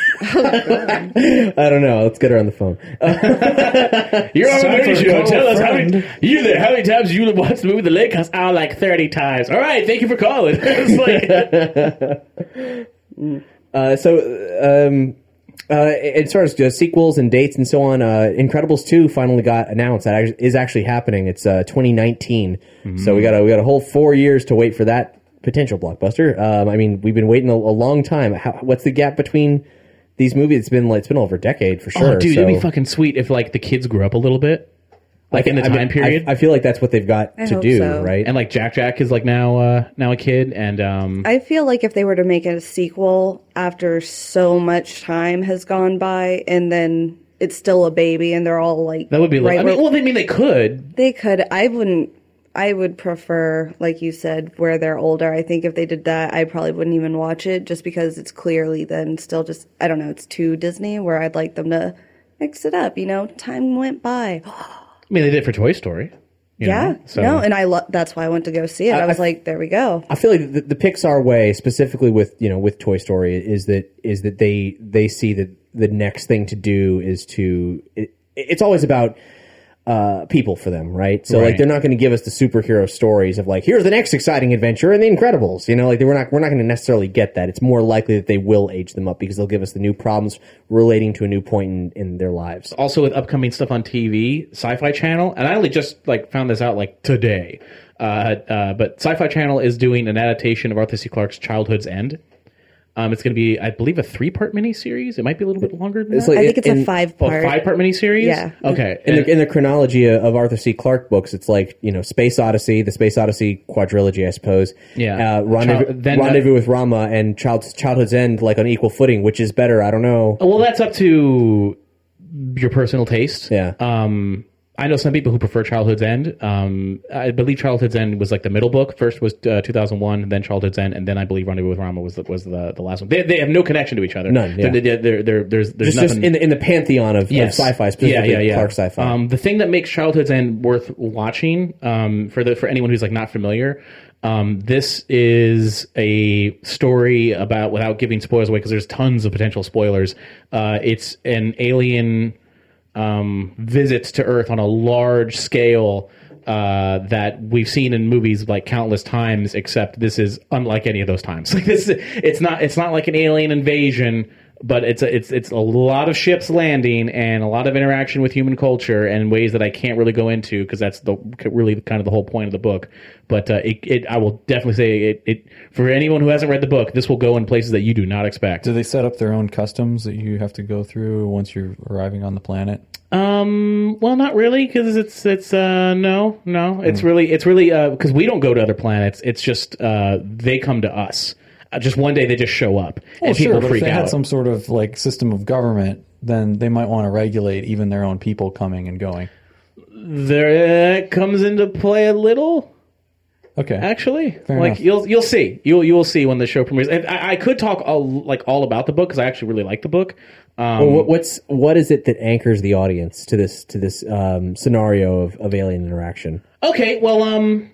don't know. Let's get her on the phone. You're on the Time radio for a show. call, Tell us how many, friend. you there. How many times did you watch the movie The Lake House? Oh, like thirty times. All right. Thank you for calling. It's like, Uh, so, um, uh, as far as uh, sequels and dates and so on, uh, Incredibles two finally got announced. That act- is actually happening. It's uh, twenty nineteen. So we got a we got a whole four years to wait for that potential blockbuster. Um, I mean, we've been waiting a, a long time. How, what's the gap between these movies? It's been like it's been over a decade for sure. oh, dude, so, it'd be fucking sweet if like the kids grew up a little bit, like in the I time mean, period. I, I feel like that's what they've got I to hope do, so. right? and like Jack Jack is like now uh, now a kid, and um, I feel like if they were to make a sequel after so much time has gone by and then it's still a baby and they're all like that would be. Like, right I mean, where- well, I mean, they could. they could I wouldn't I would prefer, like you said, where they're older. I think if they did that, I probably wouldn't even watch it just because it's clearly then still just, I don't know, it's too Disney where I'd like them to mix it up, you know? Time went by. I mean, they did for Toy Story. you Yeah. know? So, No, and I lo- that's why I went to go see it. I, I- was I- like, there we go. I feel like the, the Pixar way, specifically with you know with Toy Story, is that is that they they see that the next thing to do is to it, it's always about uh, people for them, right? So like Right. they're not going to give us the superhero stories of like here's the next exciting adventure in The Incredibles, you know, like we're not we're not going to necessarily get that. It's more likely that they will age them up because they'll give us the new problems relating to a new point in, in their lives. also with upcoming stuff on T V, Sci-Fi Channel, and I only just like found this out like today. Uh, uh, but Sci-Fi Channel is doing an adaptation of Arthur C. Clarke's Childhood's End. Um, it's going to be, I believe, a three-part miniseries. It might be a little bit longer than It's that. like- I think it's in- a five Oh, part. five-part miniseries. Yeah. Okay. In And- the, in the chronology of Arthur C. Clarke books, it's like, you know, Space Odyssey, the Space Odyssey quadrilogy, I suppose. Yeah. Uh, Rendezvous, Child- then, uh, Rendezvous with Rama and Child, Childhood's End, like on equal footing. Which is better? I don't know. well, that's up to your personal taste. Yeah. Um, I know some people who prefer Childhood's End. Um, I believe Childhood's End was like the middle book. First was uh, two thousand one, then Childhood's End, and then I believe Rendezvous with Rama was the, was the, the last one. They, they have no connection to each other. None, yeah. They're, they're, they're, they're- there's there's Just, nothing. just in the in the pantheon of, Yes. of sci-fi, specifically Clark sci-fi. Um, the thing that makes Childhood's End worth watching, um, for the for anyone who's like not familiar, um, this is a story about, without giving spoilers away because there's tons of potential spoilers. Uh, it's an alien um, visits to Earth on a large scale uh, that we've seen in movies like countless times. Except this is unlike any of those times. Like this, it's not. It's not like an alien invasion. But it's a, it's it's a lot of ships landing and a lot of interaction with human culture and ways that I can't really go into because that's the really kind of the whole point of the book. But uh, it, it I will definitely say it, it for anyone who hasn't read the book, this will go in places that you do not expect. Do they set up their own customs that you have to go through once you're arriving on the planet? Um, well, not really because it's it's uh no no it's really it's really uh because we don't go to other planets. It's just uh they come to us. Uh, just one day they just show up and people but freak if they out. had some sort of like system of government, then they might want to regulate even their own people coming and going. There uh, comes into play a little. Okay. Actually, Fair like enough. you'll you'll see you'll you'll see when the show premieres. And I, I could talk all like all about the book because I actually really like the book. Um, Well, what, what's what is it that anchors the audience to this to this um, scenario of, of alien interaction? Okay, well, um,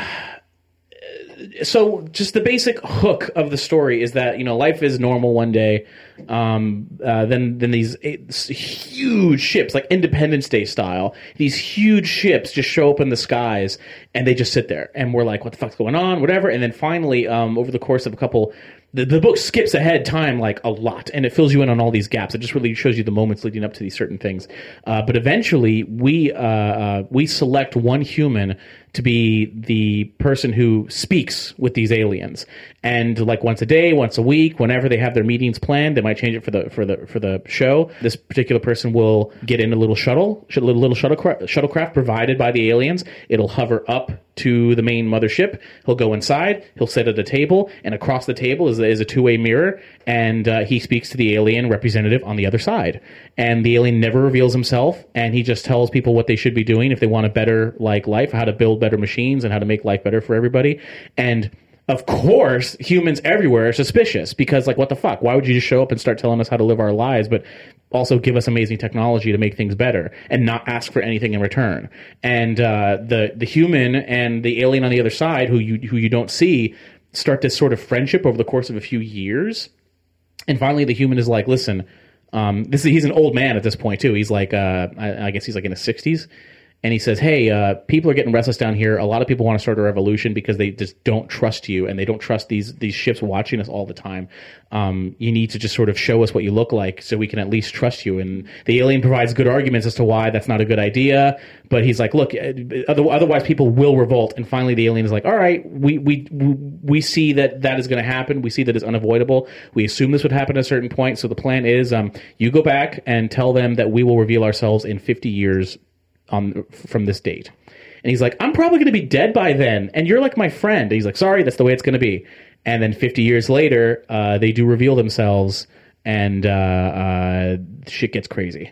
so just the basic hook of the story is that you know life is normal one day, um, uh, then then these eight, huge ships like Independence Day style, these huge ships just show up in the skies and they just sit there and we're like, what the fuck's going on, whatever, and then finally, um, over the course of a couple. The, the book skips ahead time like a lot, and it fills you in on all these gaps. It just really shows you the moments leading up to these certain things. Uh, but eventually, we uh, uh, we select one human to be the person who speaks with these aliens, and like once a day, once a week, whenever they have their meetings planned, they might change it for the for the for the show. This particular person will get in a little shuttle, a little, little shuttlecraft, shuttlecraft provided by the aliens. It'll hover up to the main mothership. He'll go inside. He'll sit at a table, and across the table is, is a two-way mirror, and uh, he speaks to the alien representative on the other side. And the alien never reveals himself, and he just tells people what they should be doing if they want a better like life, how to build better machines, and how to make life better for everybody. And of course, humans everywhere are suspicious because, like, what the fuck? Why would you just show up and start telling us how to live our lives, but also give us amazing technology to make things better and not ask for anything in return? And uh, the the human and the alien on the other side, who you who you don't see, start this sort of friendship over the course of a few years. And finally, the human is like, listen, um, this is, he's an old man at this point too. He's like, uh, I, I guess he's like in his sixties. And he says, hey, uh, people are getting restless down here. A lot of people want to start a revolution because they just don't trust you, and they don't trust these these ships watching us all the time. Um, you need to just sort of show us what you look like so we can at least trust you. And the alien provides good arguments as to why that's not a good idea. But he's like, look, otherwise people will revolt. And finally the alien is like, all right, we we we see that that is going to happen. We see that it's unavoidable. We assume this would happen at a certain point. So the plan is um, you go back and tell them that we will reveal ourselves in fifty years on from this date. And he's like, I'm probably going to be dead by then, and you're like my friend. And he's like, sorry, that's the way it's going to be. And then fifty years later, uh, they do reveal themselves, and uh, uh, shit gets crazy.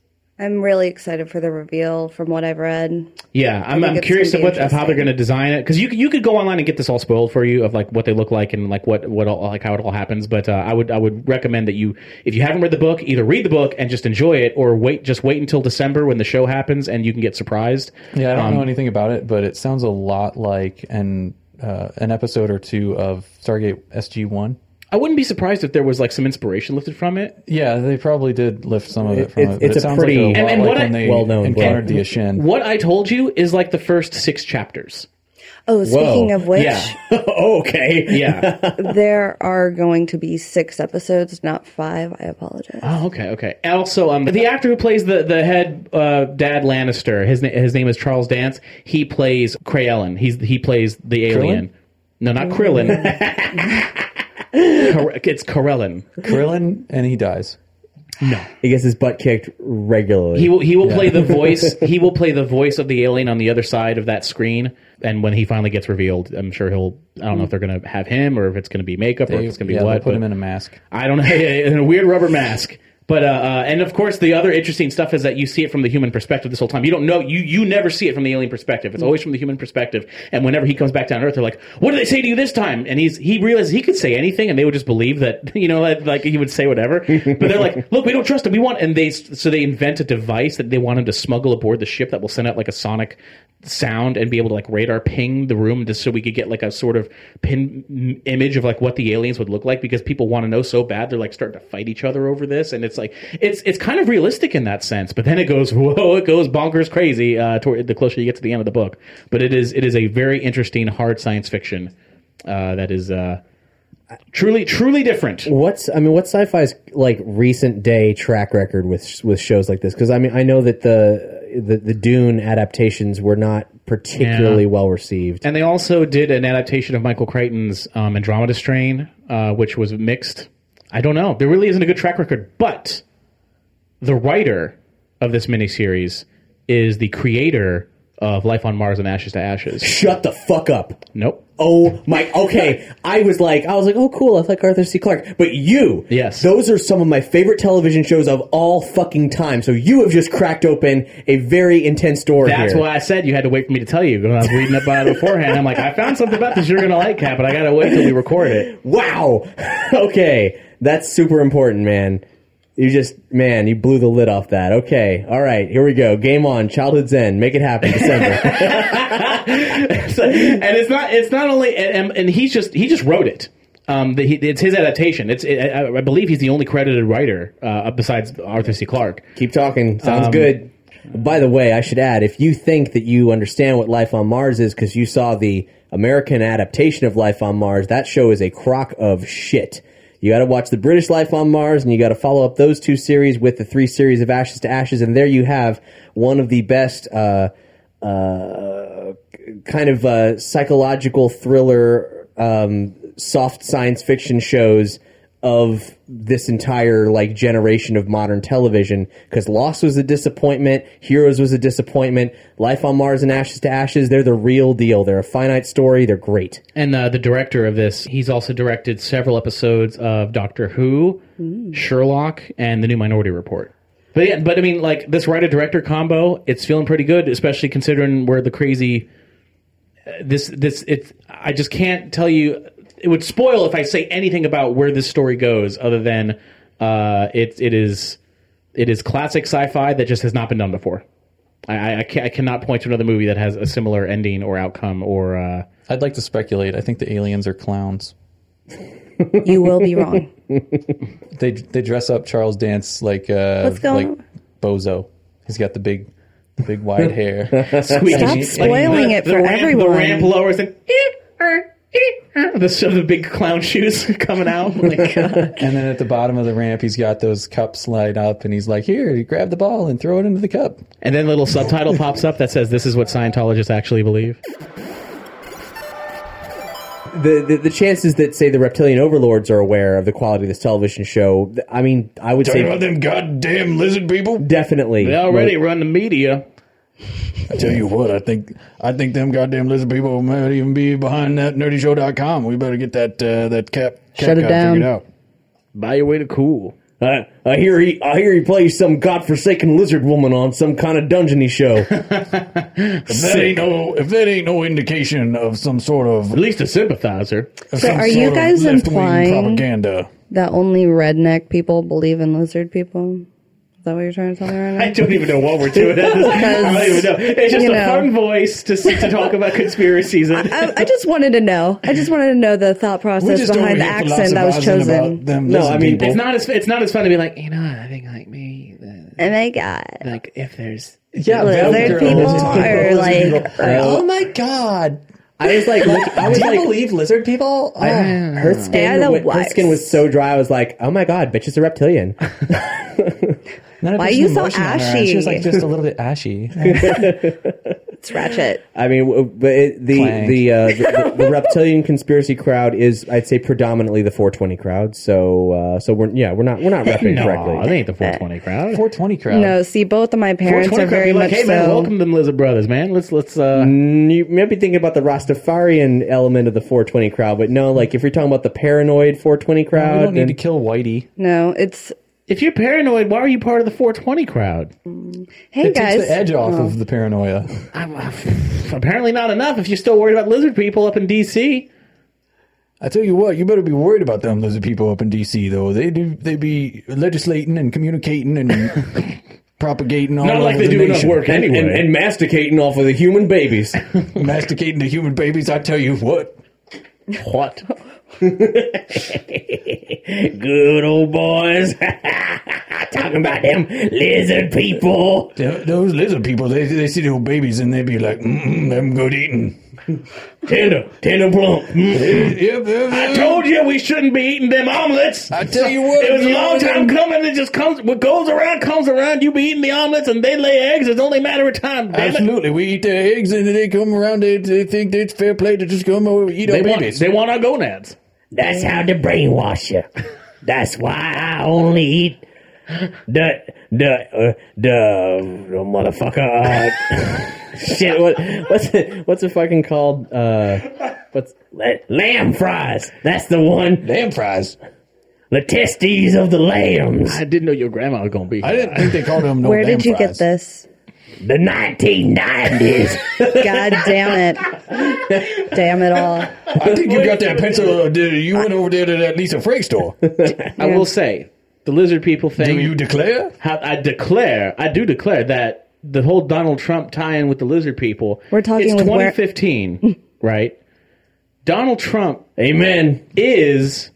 I'm really excited for the reveal from what I've read. Yeah, I'm, think I'm it's curious gonna of, be what, of how they're going to interesting. design it, because you you could go online and get this all spoiled for you of like what they look like and like what what all, like how it all happens. But uh, I would I would recommend that you, if you haven't read the book, either read the book and just enjoy it, or wait just wait until December when the show happens and you can get surprised. Yeah, I don't Um, know anything about it, but it sounds a lot like an uh, an episode or two of Stargate S G one. I wouldn't be surprised if there was like some inspiration lifted from it. Yeah, they probably did lift some of it from It- it. But it's it a sounds pretty- like a lot And- and like what when I- they well-known encountered book. the Ashen. What I told you is like the first six chapters. Oh, speaking of which, Yeah. Oh, okay. Yeah. there are going to be six episodes, not five. I apologize. Oh, okay, okay. And also, um, the actor who plays the the head uh, dad Lannister, his na- his name is Charles Dance. He plays Krellin. He's he plays the alien. No, not Krillin. Kar- it's Karelin. Krillin, and he dies. He gets his butt kicked regularly. He will he will play the voice. He will play the voice of the alien on the other side of that screen. And when he finally gets revealed, I'm sure he'll. I don't know if they're going to have him or if it's going to be makeup or if it's going to be yeah, what. they'll put but him in a mask. I don't know, in a weird rubber mask. But uh, uh, and of course, the other interesting stuff is that you see it from the human perspective this whole time. You don't know, you you never see it from the alien perspective. It's always from the human perspective. And whenever he comes back down to Earth, they're like, "What did they say to you this time?" And he's he realizes he could say anything, and they would just believe that, you know, like, like he would say whatever. But they're like, "Look, we don't trust him. We want," and they so they invent a device that they want him to smuggle aboard the ship that will send out like a sonic sound and be able to like radar ping the room just so we could get like a sort of pin m- image of like what the aliens would look like, because people want to know so bad they're like starting to fight each other over this. And it's like it's it's kind of realistic in that sense, but then it goes whoa it goes bonkers crazy uh toward the closer you get to the end of the book. But it is it is a very interesting hard science fiction uh that is uh truly truly different. What's I mean, what's sci-fi's like recent day track record with with shows like this? Because I mean, I know that the the, the Dune adaptations were not particularly Yeah. well received. And they also did an adaptation of Michael Crichton's um, Andromeda Strain, uh, which was mixed. I don't know. There really isn't a good track record. But the writer of this miniseries is the creator of Life on Mars and Ashes to Ashes. Shut the fuck up. Nope. Oh my, okay. I was like, I was like, oh cool, I like Arthur C. Clarke. But you, yes, those are some of my favorite television shows of all fucking time. So you have just cracked open a very intense door here. That's why I said you had to wait for me to tell you. When I was reading about it beforehand, I'm like, I found something about this you're going to like, Cap, but I got to wait till we record it. Wow. Okay. That's super important, man. You just, man, you blew the lid off that. Okay. All right. Here we go. Game on. Childhood's End. Make it happen. December. so, and it's not, it's not only, and, and he's just, he just wrote it. Um, the, he, it's his adaptation. It's, it, I, I believe he's the only credited writer, uh, besides Arthur C. Clarke. Keep talking. Sounds um, good. By the way, I should add, if you think that you understand what Life on Mars is because you saw the American adaptation of Life on Mars, that show is a crock of shit. You got to watch the British Life on Mars, and you got to follow up those two series with the three series of Ashes to Ashes, and there you have one of the best uh, uh, kind of uh, psychological thriller, um, soft science fiction shows of this entire like generation of modern television. Because Lost was a disappointment, Heroes was a disappointment, Life on Mars and Ashes to Ashes, they're the real deal. They're a finite story. They're great. And uh, the director of this, he's also directed several episodes of Doctor Who, mm. Sherlock, and The New Minority Report. But yeah, but I mean, like this writer-director combo, it's feeling pretty good, especially considering where the crazy uh, this this it. I just can't tell you. It would spoil if I say anything about where this story goes, other than uh, it it is it is classic sci-fi that just has not been done before. I I, can, I cannot point to another movie that has a similar ending or outcome. Or uh, I'd like to speculate. I think the aliens are clowns. You will be wrong. They they dress up Charles Dance like uh, What's going like Bozo. He's got the big the big white hair. Stop spoiling it the for ramp, everyone. The ramp lowers and the, the big clown shoes coming out. Like, uh, and then at the bottom of the ramp, he's got those cups light up, and he's like, "Here, you grab the ball and throw it into the cup." And then a little subtitle pops up that says, "This is what Scientologists actually believe." The, the the chances that, say, the reptilian overlords are aware of the quality of this television show, I mean, I would Talking say... about them goddamn lizard people? Definitely. They already well, run the media. I tell you what, I think I think them goddamn lizard people might even be behind that nerdy show dot com. We better get that uh, that cap, cap Shut it down. figured out. Buy your way to cool. Uh, I hear he I hear he plays some godforsaken lizard woman on some kind of dungeony show. If that ain't no if that ain't no indication of some sort of At least a sympathizer. of So some are you sort of guys left-wing implying- propaganda. That only redneck people believe in lizard people? Is that what you're trying to tell me right now? I don't even know what we're doing. I don't even know. It's just You a know. fun voice to to talk about conspiracies. And I, I just wanted to know. I just wanted to know the thought We're process just over behind the here accent that was philosophizing about chosen. them No, lizard I mean, people. it's not as it's not as fun to be like, you know, I think like maybe the, Oh my god. like if there's Yeah, Lizard people are like, oh my god. I was like, look, I was Do you like, believe lizard people? I, Oh. her They skin, are the wa- her skin was so dry. I was like, oh my god, bitch is a reptilian. Then I Why put are some you so emotion on her, and ashy? She was like just a little bit ashy. it's ratchet. I mean, w- but it, the Clank. the, uh, the, the the reptilian conspiracy crowd is, I'd say, predominantly the four twenty crowd. So, uh, so we're yeah, we're not we're not repping no, correctly. it ain't the four twenty crowd. four twenty crowd. No, see, both of my parents four twenty are very crowd be like, much hey man, so. welcome to them Lizard Brothers, man. Let's let's uh Mm, You may be thinking about the Rastafarian element of the four twenty crowd, but no, like if you're talking about the paranoid four twenty crowd, we don't need then- to kill Whitey. No, it's if you're paranoid, why are you part of the four twenty crowd? hey It guys. takes the edge off Oh. of the paranoia. I'm, uh, apparently not enough if you're still worried about lizard people up in D C. I tell you what, you better be worried about them lizard people up in D C though. They do they be legislating and communicating and propagating all Not over like they the do enough nation. work and, anyway. and, and masticating off of the human babies. Masticating the human babies, I tell you what. What? Good old boys. Talking about them lizard people. Th- Those lizard people, they they see little babies and they be like, mm, them good eating. Tender, tender plump. Mm. Yep, yep, I yep. told you we shouldn't be eating them omelets. I tell you what, It was a you long know, time coming. It just comes, what goes around comes around. You be eating the omelets and they lay eggs. It's only a matter of time. Damn it. Absolutely, we eat their eggs and they come around. They, they think it's fair play to just come over and eat They our want, babies. they want our gonads. That's how they brainwash you. That's why I only eat the the uh, the, the motherfucker. Uh, shit, what what's it? What's it fucking called? Uh, what's lamb fries? That's the one. Lamb fries. The testes of the lambs. I didn't know your grandma was gonna be. I didn't think they called them no Where lamb did you fries. get this? The nineteen nineties. God damn it. Damn it all. I think you got that pencil. Uh, did- you went over there to that Lisa Frank store. I will say the lizard people thing. Do you declare? How, I declare, I do declare that the whole Donald Trump tie-in with the lizard people. We're talking It's with where- twenty fifteen, right? Donald Trump Amen. is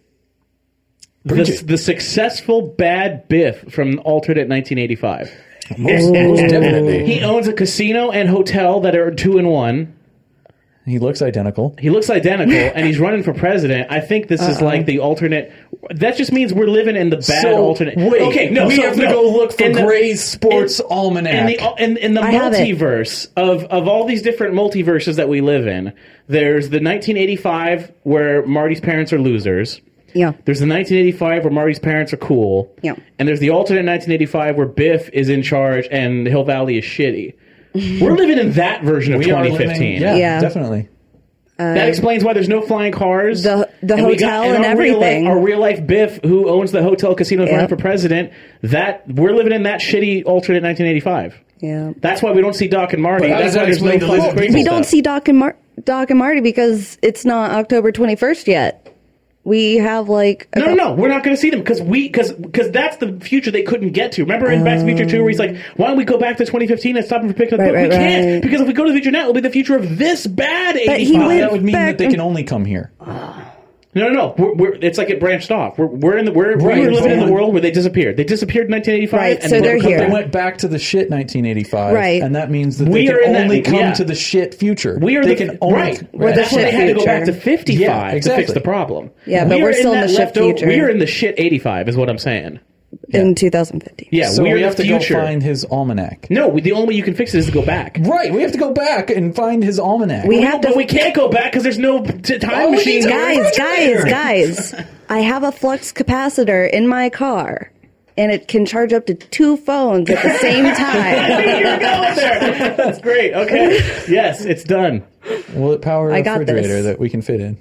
the, Preach it. the successful bad Biff from alternate nineteen eighty-five. Most, most definitely. He owns a casino and hotel that are two in one. He looks identical. He looks identical, and he's running for president. I think this is like the alternate. That just means we're living in the bad So, alternate. wait, okay, no, we so, have to no. go look for In the- Gray's Sports in- Almanac. In the, in, in the I have it. multiverse of, of all these different multiverses that we live in, there's the nineteen eighty-five where Marty's parents are losers. Yeah. There's the nineteen eighty-five where Marty's parents are cool. Yeah. And there's the alternate nineteen eighty-five where Biff is in charge and Hill Valley is shitty. We're living in that version of We are twenty living- fifteen. yeah, Yeah. definitely. That explains why there's no flying cars. The- the we hotel and our real life- everything. our real life Biff, who owns the hotel casino, is Yeah. running for president. That we're living in that shitty alternate nineteen eighty-five. Yeah. That's why we don't see Doc and Marty. But how That's does why that there's no explain the fun lizard crazy people? We don't stuff. see Doc and, Mar- Doc and Marty because it's not October twenty-first yet. We have like a No, no, no. We're not going to see them because we because because that's the future they couldn't get to. Remember in Back to the Future two, where he's like, "Why don't we go back to twenty fifteen and stop them from picking up?" Right, But we right, can't right. because if we go to the future now, it'll be the future of this bad But he eighty-five. went- That would mean back- that they can only come here. No, no, no. We're, we're, it's like it branched off. We're, we're in the we're, Right, we're living in the but- world where they disappeared. They disappeared in nineteen eighty-five, Right, and so they they're never come here. back. They went back to the shit nineteen eighty-five, Right. and that means that We they are can in that- only come yeah. to the shit future. We are they the can only right. We're the That's why they shit had to go back to future. fifty-five Yeah, to exactly. fix the problem. Yeah, but We we're are still in that the shit leftover- future. We are in the shit eighty-five, is what I'm saying. in two thousand fifty. Yeah, so we are we in have the to future. go find his almanac. No, we- the only way you can fix it is to go back. Right, we have to go back and find his almanac. We We have but to- we can't go back because there's no t- time Oh, we machine. need to- Guys, guys, guys. I have a flux capacitor in my car, and it can charge up to two phones at the same time. You're going there. That's great. Okay. Yes, it's done. Will it power a I got refrigerator this. that we can fit in?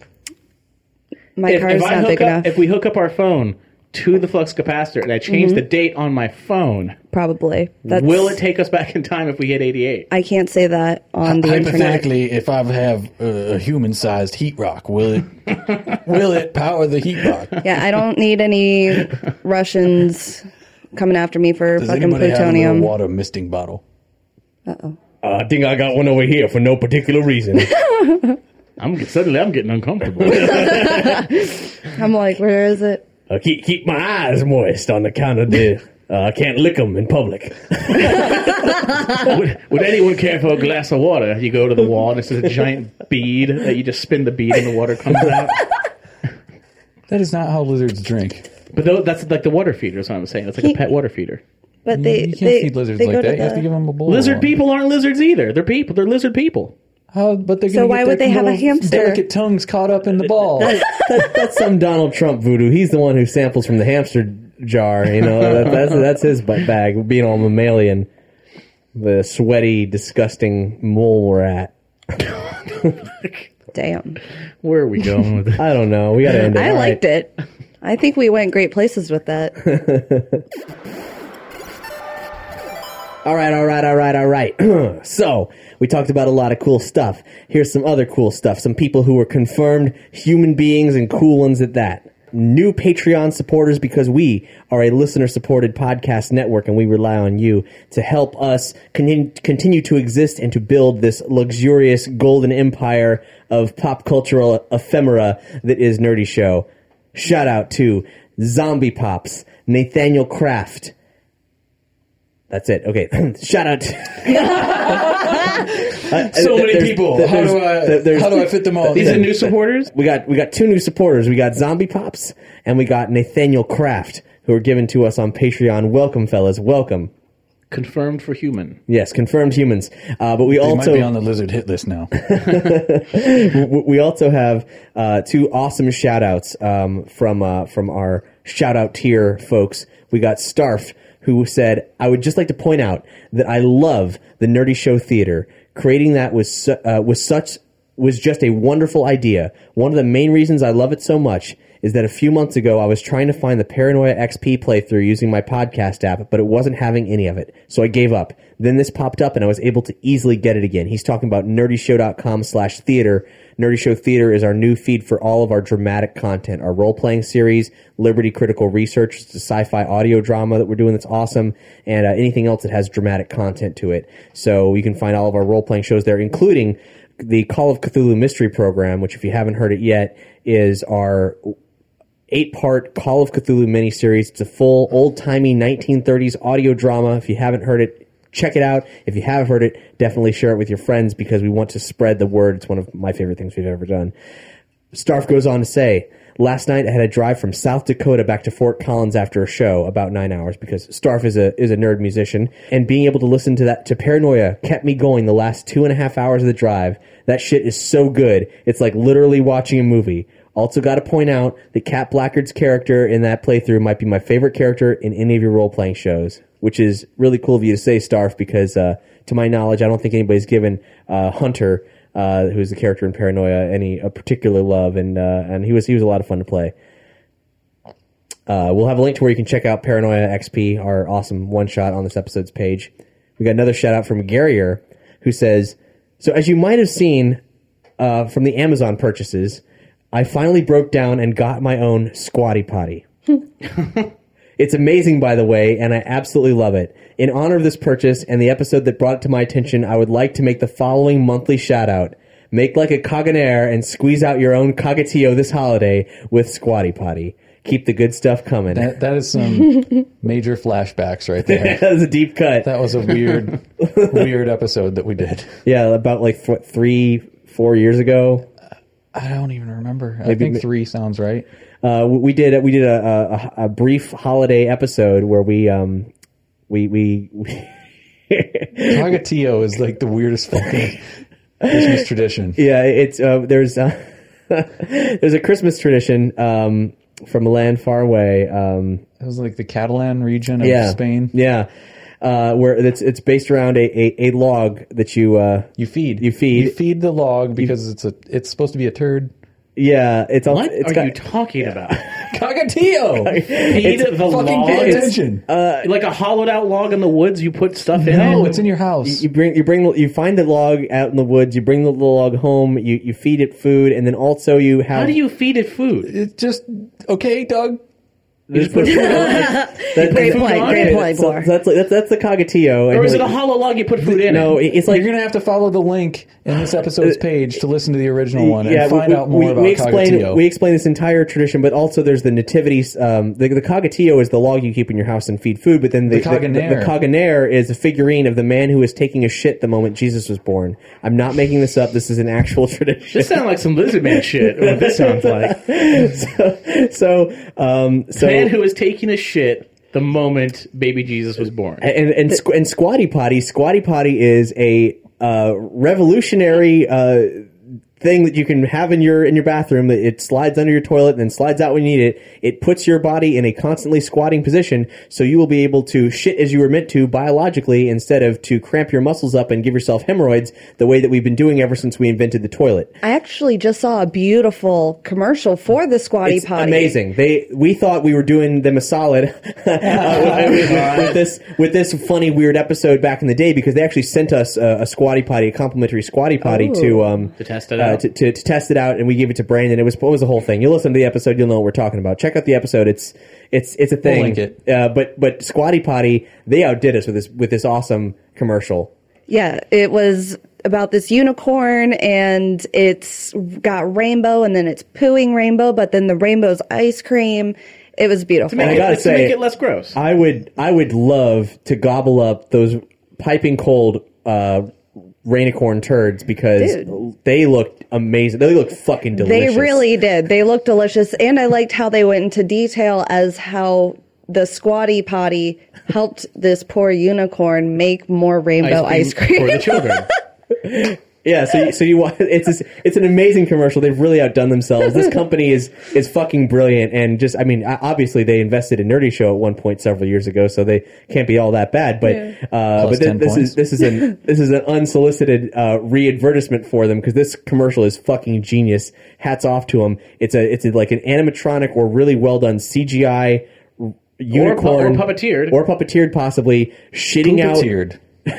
My If, car if is I not hook big up, enough. if we hook up our phone to the flux capacitor and I change Mm-hmm. the date on my phone, Probably. That's, will it take us back in time if we hit eighty-eight? I can't say that on the internet. Hypothetically, if I have a human-sized heat rock, will it will it power the heat rock? Yeah, I don't need any Russians coming after me for Does fucking anybody have a plutonium. little water misting bottle? Uh, I think I got one over here for no particular reason. I'm suddenly I'm getting uncomfortable. I'm like, where is it? uh, keep keep my eyes moist on account of the uh, I can't lick them in public. would, would anyone care for a glass of water? You go to the wall and it's a giant bead that you just spin the bead and the water comes out. That is not how lizards drink. But though, that's like the water feeder. Is what I'm saying. It's like a pet water feeder. But they you can't they, feed lizards they like go that. to You have the- to give them a bowl. Lizard people aren't lizards either. They're people. They're lizard people. How? But they're So gonna why get would their they have a little hamster? Delicate tongues caught up in the ball. that, that's some Donald Trump voodoo. He's the one who samples from the hamster jar. You know, that, that's that's his butt bag. Being all mammalian, the sweaty, disgusting mole rat. Damn. Where are we going with this? I don't know. We got to end it. I All liked right. it. I think we went great places with that. All right, all right, all right, all right. So, we talked about a lot of cool stuff. Here's some other cool stuff. Some people who were confirmed human beings and cool ones at that. New Patreon supporters, because we are a listener-supported podcast network and we rely on you to help us con- continue to exist and to build this luxurious golden empire of pop cultural ephemera that is Nerdy Show. Shout out to Zombie Pops, Nathaniel Kraft. That's it. Okay. Shout out to... uh, So many there's- people. there's- How do I there's- how do I fit them all? These are in? new supporters. We got we got two new supporters. We got Zombie Pops and we got Nathaniel Kraft, who are given to us on Patreon. Welcome, fellas. Welcome. Confirmed for human. Yes, confirmed humans. Uh, but we They might also be on the lizard hit list now. w- we also have uh, two awesome shout outs um, from uh, from our shout out tier folks. We got Starf, who said, I would just like to point out that I love the Nerdy Show Theater. Creating that was su- uh, was such was just a wonderful idea. One of the main reasons I love it so much is that a few months ago I was trying to find the Paranoia X P playthrough using my podcast app, but it wasn't having any of it. So I gave up. Then this popped up and I was able to easily get it again. He's talking about nerdyshow.com slash theater. Nerdy Show Theater is our new feed for all of our dramatic content, our role-playing series, Liberty Critical Research, it's a sci-fi audio drama that we're doing that's awesome, and uh, anything else that has dramatic content to it. So you can find all of our role-playing shows there, including the Call of Cthulhu Mystery Program, which, if you haven't heard it yet, is our eight-part Call of Cthulhu miniseries. It's a full, old-timey nineteen thirties audio drama. If you haven't heard it, check it out. If you have heard it, definitely share it with your friends because we want to spread the word. It's one of my favorite things we've ever done. Starf goes on to say, last night I had a drive from South Dakota back to Fort Collins after a show, about nine hours, because Starf is a is a nerd musician, and being able to listen to that to Paranoia kept me going the last two and a half hours of the drive. That shit is so good. It's like literally watching a movie. Also got to point out that Cat Blackard's character in that playthrough might be my favorite character in any of your role-playing shows, which is really cool of you to say, Starf, because uh, to my knowledge, I don't think anybody's given uh, Hunter, uh, who's the character in Paranoia, any a particular love, and uh, and he was he was a lot of fun to play. Uh, we'll have a link to where you can check out Paranoia X P, our awesome one-shot on this episode's page. We got another shout-out from Garrier, who says, so as you might have seen uh, from the Amazon purchases, I finally broke down and got my own Squatty Potty. It's amazing, by the way, and I absolutely love it. In honor of this purchase and the episode that brought it to my attention, I would like to make the following monthly shout-out. Make like a Caganer and squeeze out your own Cogatillo this holiday with Squatty Potty. Keep the good stuff coming. That, that is some major flashbacks right there. That was a deep cut. That was a weird, weird episode that we did. Yeah, about like what, three, four years ago. I don't even remember. I Maybe- think three sounds right. Uh, we did we did a, a, a brief holiday episode where we um we we, we Cogatillo is like the weirdest fucking Christmas tradition. yeah it's uh, there's uh, there's a Christmas tradition um from a land far away um It was like the Catalan region of yeah Spain. yeah uh where it's it's based around a, a, a log that you uh You feed. You feed. You feed the log because it's a it's supposed to be a turd. yeah it's all What it's are got, you talking about? Cogatillo! Feed the Fucking log? pay It's attention. like a hollowed out log in the woods. You put stuff in No, it. it's in your house. you bring you bring you find the log out in the woods, you bring the little log home, you you feed it food, and then also you have How do you feed it food? It's just okay, Doug. you just put food on it. That- Great that- play, on great it. play, So, Blore. so that's like, that's that's the Cogatillo. Or and is it a like- hollow log you put food in? No, it? it- it's like You're gonna have to follow the link in this episode's page to listen to the original one and yeah, find we, out more we, about we explain Cogatillo. we explain this entire tradition, but also there's the nativity. Um, the, the Cogatillo is the log you keep in your house and feed food, but then the The Caganer. the, the Caganer is a figurine of the man who was taking a shit the moment Jesus was born. I'm not making this up. This is an actual tradition. This sounds like some lizard man shit. What this sounds like. so so um, so Man who was taking a shit the moment baby Jesus was born. and and squ- and Squatty Potty. Squatty Potty is a uh, revolutionary uh, thing that you can have in your in your bathroom. That it slides under your toilet and then slides out when you need it. It puts your body in a constantly squatting position, so you will be able to shit as you were meant to biologically, instead of to cramp your muscles up and give yourself hemorrhoids the way that we've been doing ever since we invented the toilet. I actually just saw a beautiful commercial for the Squatty It's Potty. amazing. They we thought we were doing them a solid uh, with, with- with this with this funny weird episode back in the day, because they actually sent us a, a Squatty Potty, a complimentary Squatty Potty Oh. to um To test it uh, out? to, to, to test it out, and we gave it to Brandon. It was what was the whole thing. You'll listen to the episode, you'll know what we're talking about. Check out the episode. It's it's it's a thing. link it. Uh, but but Squatty Potty, they outdid us with this with this awesome commercial. Yeah, it was about this unicorn, and it's got rainbow, and then it's pooing rainbow, but then the rainbow's ice cream. It was beautiful. I Make gotta it, to say- make it less gross. I would I would love to gobble up those piping cold uh, rainicorn turds, because Dude. they looked amazing. They looked fucking delicious. They really did. They looked delicious, and I liked how they went into detail as how the Squatty Potty helped this poor unicorn make more rainbow ice cream. for the children. Yeah, so you, so you want it's this, it's an amazing commercial. They've really outdone themselves. This company is is fucking brilliant, and just I mean, obviously they invested in Nerdy Show at one point several years ago, so they can't be all that bad. But Yeah. uh, but th- this is this is an this is an unsolicited uh, re-advertisement for them because this commercial is fucking genius. Hats off to them. It's a it's a, like an animatronic or really well done C G I unicorn or, pu- or puppeteered or puppeteered possibly shitting out. Puppeteered.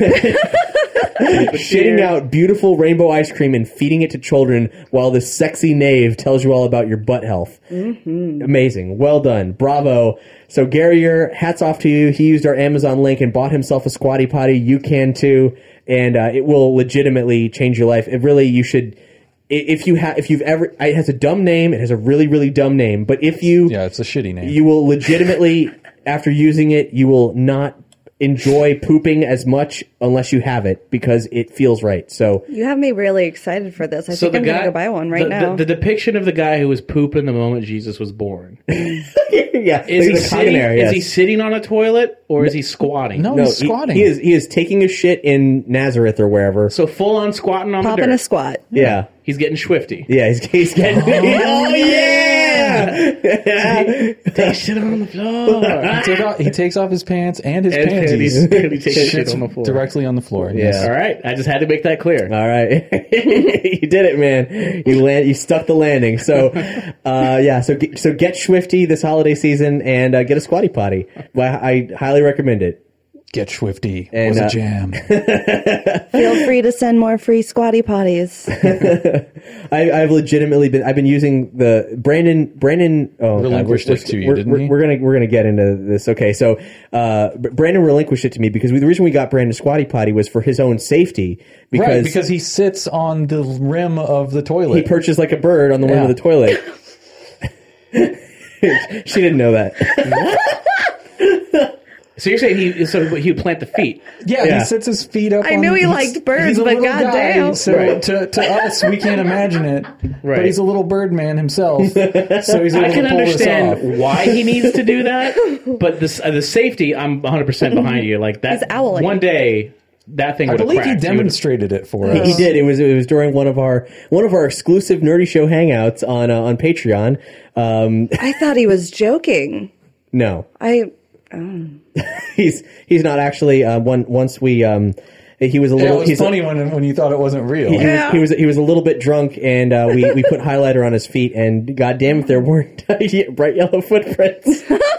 Shitting out beautiful rainbow ice cream and feeding it to children while this sexy knave tells you all about your butt health. Mm-hmm. Amazing. Well done. Bravo. So Garrier, hats off to you. He used our Amazon link and bought himself a Squatty Potty. You can too. And uh, it will legitimately change your life. It really, you should... If you have, if you've ever, it has a dumb name. It has a really, really dumb name. But if you... Yeah, it's a shitty name. You will legitimately, after using it, you will not enjoy pooping as much unless you have it because it feels right. So You have me really excited for this. I So think the I'm guy, going to go buy one right the, now. The, the depiction of the guy who was pooping the moment Jesus was born. yeah, Is he the sitting? Cogonair, Is yes. he sitting on a toilet or is he squatting? No, No, he's he- squatting. He, is he is taking a shit in Nazareth or wherever. So full on squatting on Popping the dirt. a squat. yeah. He's getting swifty. Yeah, he's, he's getting. Oh, yeah! Take shit on the floor. He, take off, he takes off his pants and his And panties. he takes shit Shits on the floor. directly on the floor. Yeah. Yes. All right, I just had to make that clear. All right, you did it, man. You land, you stuck the landing. So, uh, yeah. So, get, so get swifty this holiday season and uh, get a Squatty Potty. Well, I highly recommend it. Get Swifty. And, was a uh, jam. Feel free to send more free squatty potties. I, I've legitimately been. I've been using the Brandon. Brandon oh, Relinquished God, it to you, we're, didn't we're, he? We're gonna we're gonna get into this. Okay, so uh, Brandon relinquished it to me because we, the reason we got Brandon Squatty Potty was for his own safety. Because, Right, because he sits on the rim of the toilet. he perches like a bird on the rim Yeah. of the toilet. She didn't know that. So you're saying he so he would plant the feet? yeah, Yeah. he sits his feet up. I on, knew he he's- liked birds, he's a but little guy, goddamn. So Right. to, to us, we can't imagine it. Right. But he's a little bird man himself, so he's able I can to pull this off. understand why he needs to do that, but the uh, the safety, I'm one hundred percent behind you. Like that, He's owling. one day that thing I would have believe cracked. he He would've- demonstrated it for He, us. he did. It was it was during one of our one of our exclusive Nerdy Show hangouts on uh, on Patreon. Um, I thought he was joking. no, I he's he's not actually. Uh, one once we um, he was a Yeah, little. it was he's a- funny when when you thought it wasn't real. He, Yeah. was, he was he was a little bit drunk, and uh, we we put highlighter on his feet, and goddamn if there weren't bright yellow footprints.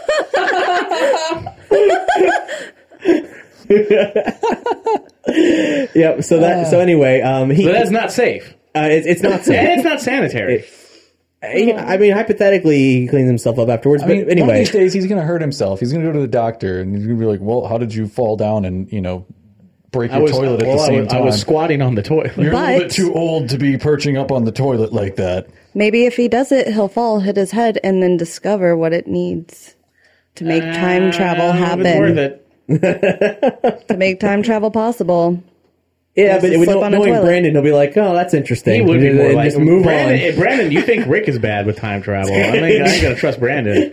Yep. So that so anyway, um, he So that's not safe, uh, it's, it's not and safe. it's not sanitary. He- I mean, hypothetically, he cleans himself up afterwards. I But mean, one of anyway, these days he's going to hurt himself. He's going to go to the doctor, and he's going to be like, "Well, how did you fall down and you know break I your was toilet at well, the I same was, time?" I was squatting on the toilet. You're a little But- bit too old to be perching up on the toilet like that. maybe if he does it, he'll fall, hit his head, and then discover what it needs to make time travel Uh, it was worth happen. it. To make time travel possible. yeah, Just but to it would slip know, on a knowing toilet. Brandon, he'll be like, "Oh, that's interesting." He would be and, more and like just move Brandon. on. eh, Brandon, you think Rick is bad with time travel? I think I ain't gonna trust Brandon.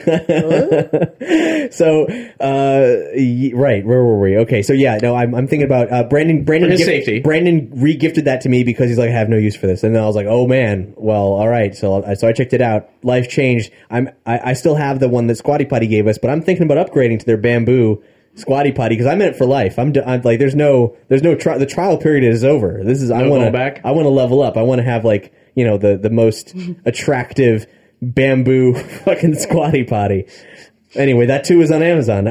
So, uh, y- right, where were we? Okay, so yeah, no, I'm, I'm thinking about uh, Brandon. Brandon, For his safety. Brandon re-gifted that to me because he's like, I have no use for this, and then I was like, oh man, well, all right. So, I- so I checked it out. Life changed. I'm, I, I still have the one that Squatty Potty gave us, but I'm thinking about upgrading to their bamboo Squatty Potty because I'm in it for life. I'm, d- I'm like, there's no, there's no tri- the trial period is over. This is I No want to, going back? I want to level up. I want to have like, you know, the the most attractive bamboo fucking Squatty Potty. Anyway, that too is on Amazon.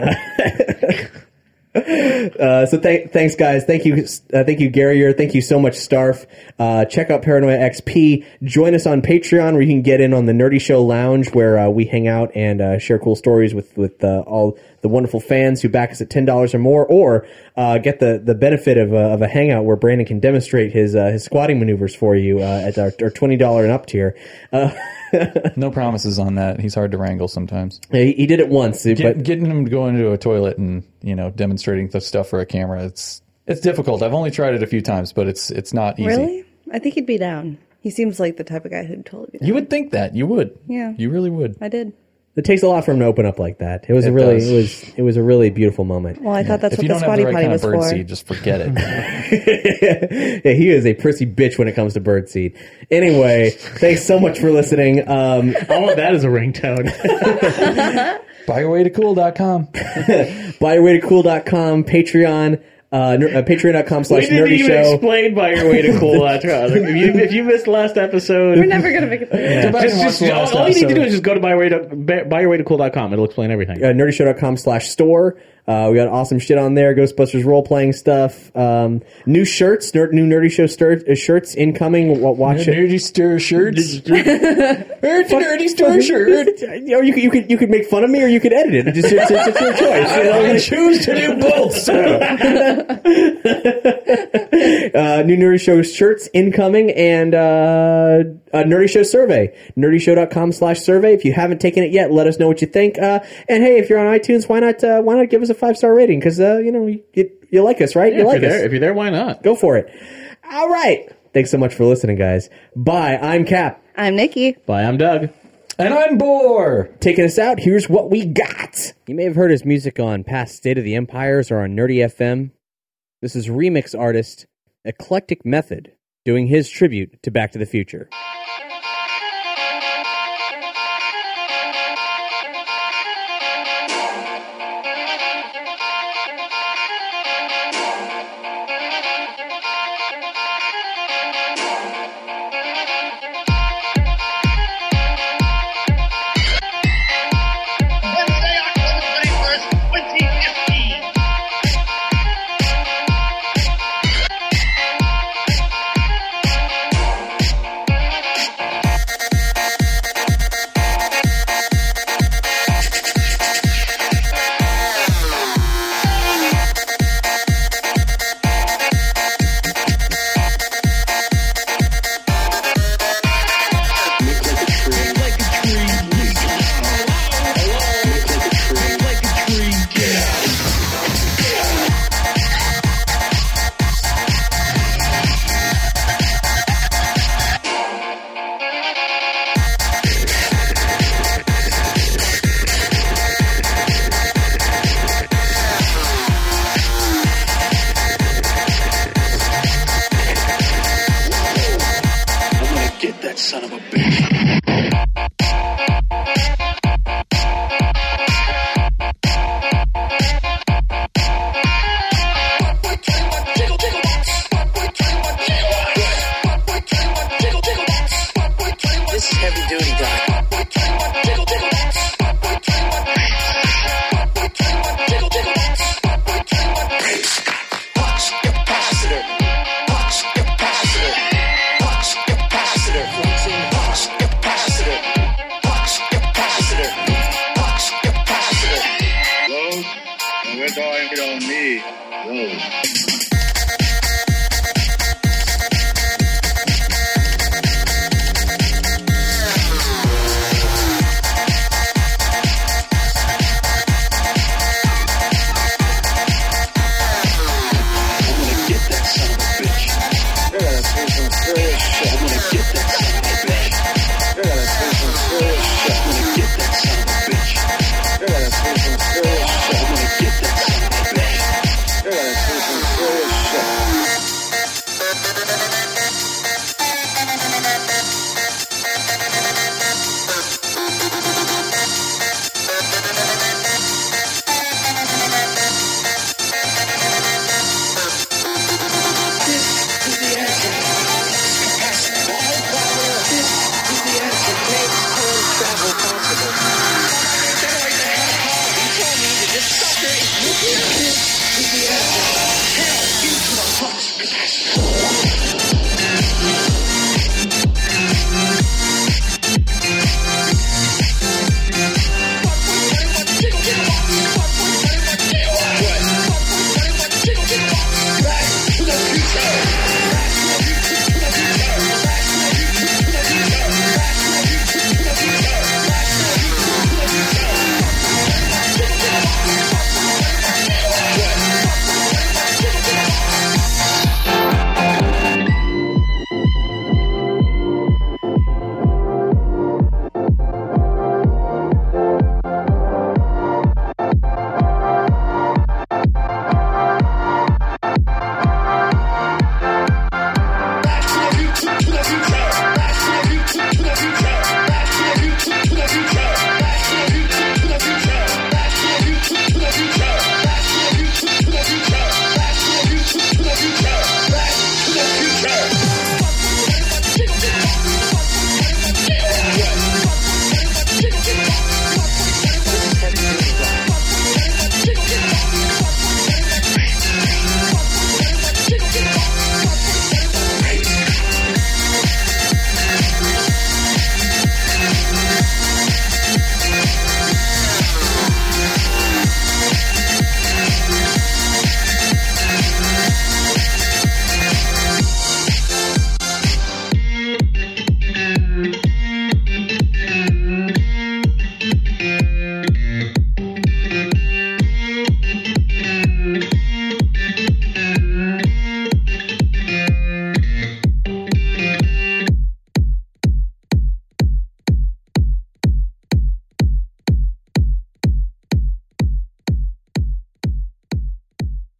Uh, so th- thanks, guys. Thank you, uh, thank you, Garrier. Thank you so much, Starf. Uh, check out Paranoia X P. Join us on Patreon, where you can get in on the Nerdy Show Lounge, where uh, we hang out and uh, share cool stories with with uh, all the wonderful fans who back us at ten dollars or more, or uh, get the the benefit of, uh, of a hangout where Brandon can demonstrate his uh, his squatting maneuvers for you uh, at our, our twenty dollars and up tier. Uh, No promises on that. He's hard to wrangle sometimes. he, he did it once, Get, but getting him to go into a toilet and you know demonstrating the stuff for a camera, it's it's difficult. I've only tried it a few times, but it's it's not easy. Really? I think he'd be down. He seems like the type of guy who'd totally be down. You would think that. You would. Yeah. You really would. I did. It takes a lot for him to open up like that. It was It a really, does. it was, it was a really beautiful moment. Well, I thought that's If what you the don't have squatty the right potty kind was of for. birdseed, just forget it. Yeah, he is a prissy bitch when it comes to birdseed. Anyway, thanks so much for listening. Um, I want that as a ringtone. buy your way to cool dot com. buy your way to cool dot com, Patreon, uh, ner- uh, patreon.com We slash didn't nerdy even show. explain Buy Your Way to Cool dot com. If you, if you missed last episode, We're never going to make it through. Go back and just, watch just, the all, last all you need to episode. do is just go to buy your way to buy your way to cool dot com. It'll explain everything. Uh, nerdyshow.com slash store. Uh, we got awesome shit on there. Ghostbusters role-playing stuff. Um, new shirts, ner- new Nerdy Show stir- uh, shirts incoming. W- watch it. Nerdy stir shirts. It's a nerdy stir shirt. Or you could, you could you could make fun of me, or you could edit it. It's, just, it's, it's your choice. You know? I choose to do both. uh, new Nerdy Show shirts incoming, and uh, a Nerdy Show survey. nerdyshow.com slash survey. If you haven't taken it yet, let us know what you think. Uh, and hey, if you're on iTunes, why not uh, why not give us a five star rating? Because uh, you know you, you like us, right? Yeah, you like if you're us. there, if you're there, why not? Go for it. All right. Thanks so much for listening, guys. Bye. I'm Cap. I'm Nikki. Bye, I'm Doug. And I'm Boar. Taking us out, here's what we got. You may have heard his music on past State of the Empires or on Nerdy F M. This is remix artist Eclectic Method doing his tribute to Back to the Future. Wednesday, October thirty-first, twenty fifteen. I'm gonna get that son of a bitch. This is heavy duty, Doc. Flux capacitor. Flux capacitor. Flux capacitor. Flux capacitor. Flux capacitor. Flux capacitor. Those, and we're going, we don't need those. I'm gonna get that son of a bitch. You're gonna see some serious shit. I'm gonna get that son of a bitch. You're gonna see some serious shit. I'm gonna get that son of a bitch. You're gonna see some serious shit. I'm gonna get that son of a bitch. You're gonna see some serious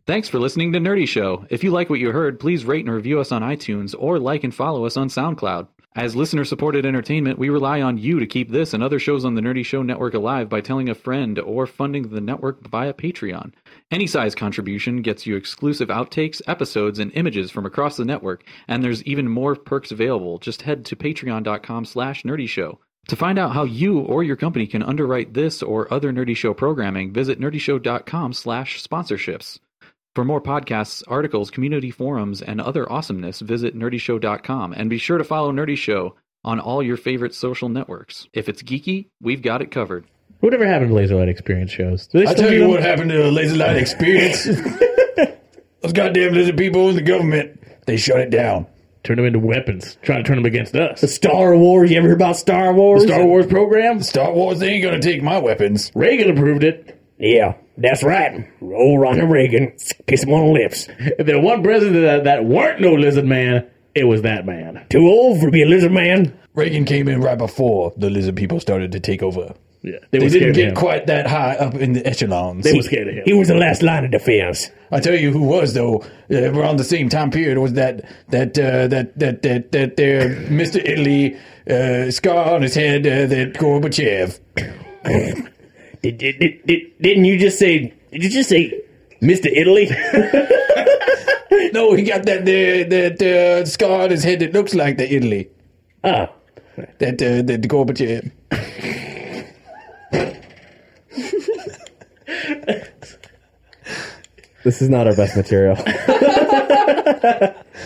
Thanks for listening to Nerdy Show. If you like what you heard, please rate and review us on iTunes or like and follow us on SoundCloud. As listener-supported entertainment, we rely on you to keep this and other shows on the Nerdy Show Network alive by telling a friend or funding the network via Patreon. Any size contribution gets you exclusive outtakes, episodes, and images from across the network, and there's even more perks available. Just head to patreon.com slash nerdyshow. To find out how you or your company can underwrite this or other Nerdy Show programming, visit nerdyshow.com slash sponsorships. For more podcasts, articles, community forums, and other awesomeness, visit nerdyshow dot com, and be sure to follow Nerdy Show on all your favorite social networks. If it's geeky, we've got it covered. Whatever happened to Laser Light Experience shows? Do they I still tell do you them? what happened to the Laser Light Experience. Those goddamn lizard people in the government, they shut it down. Turn them into weapons. Trying to turn them against us. The Star Wars. You ever hear about Star Wars? The Star Wars program? Star Wars, they ain't gonna take my weapons. Reagan approved it. Yeah, that's right. Old Ronald Reagan. Kiss him on the lips. If there was one president that, that weren't no lizard man, it was that man. Too old for to be a lizard man. Reagan came in right before the lizard people started to take over. Yeah, They, were didn't scared of get him. quite that high up in the echelons. They were scared of him. He was the last line of defense. I tell you who was though. Uh, around the same time period was that that uh, that that that that there Mister Italy uh, scar on his head. Uh, that Gorbachev. Did, did, did, did, didn't you just say? Did you just say, Mister Italy? No, he got that uh, that uh, scar on his head that looks like the Italy. Oh, That uh, that Gorbachev. this is not our best material.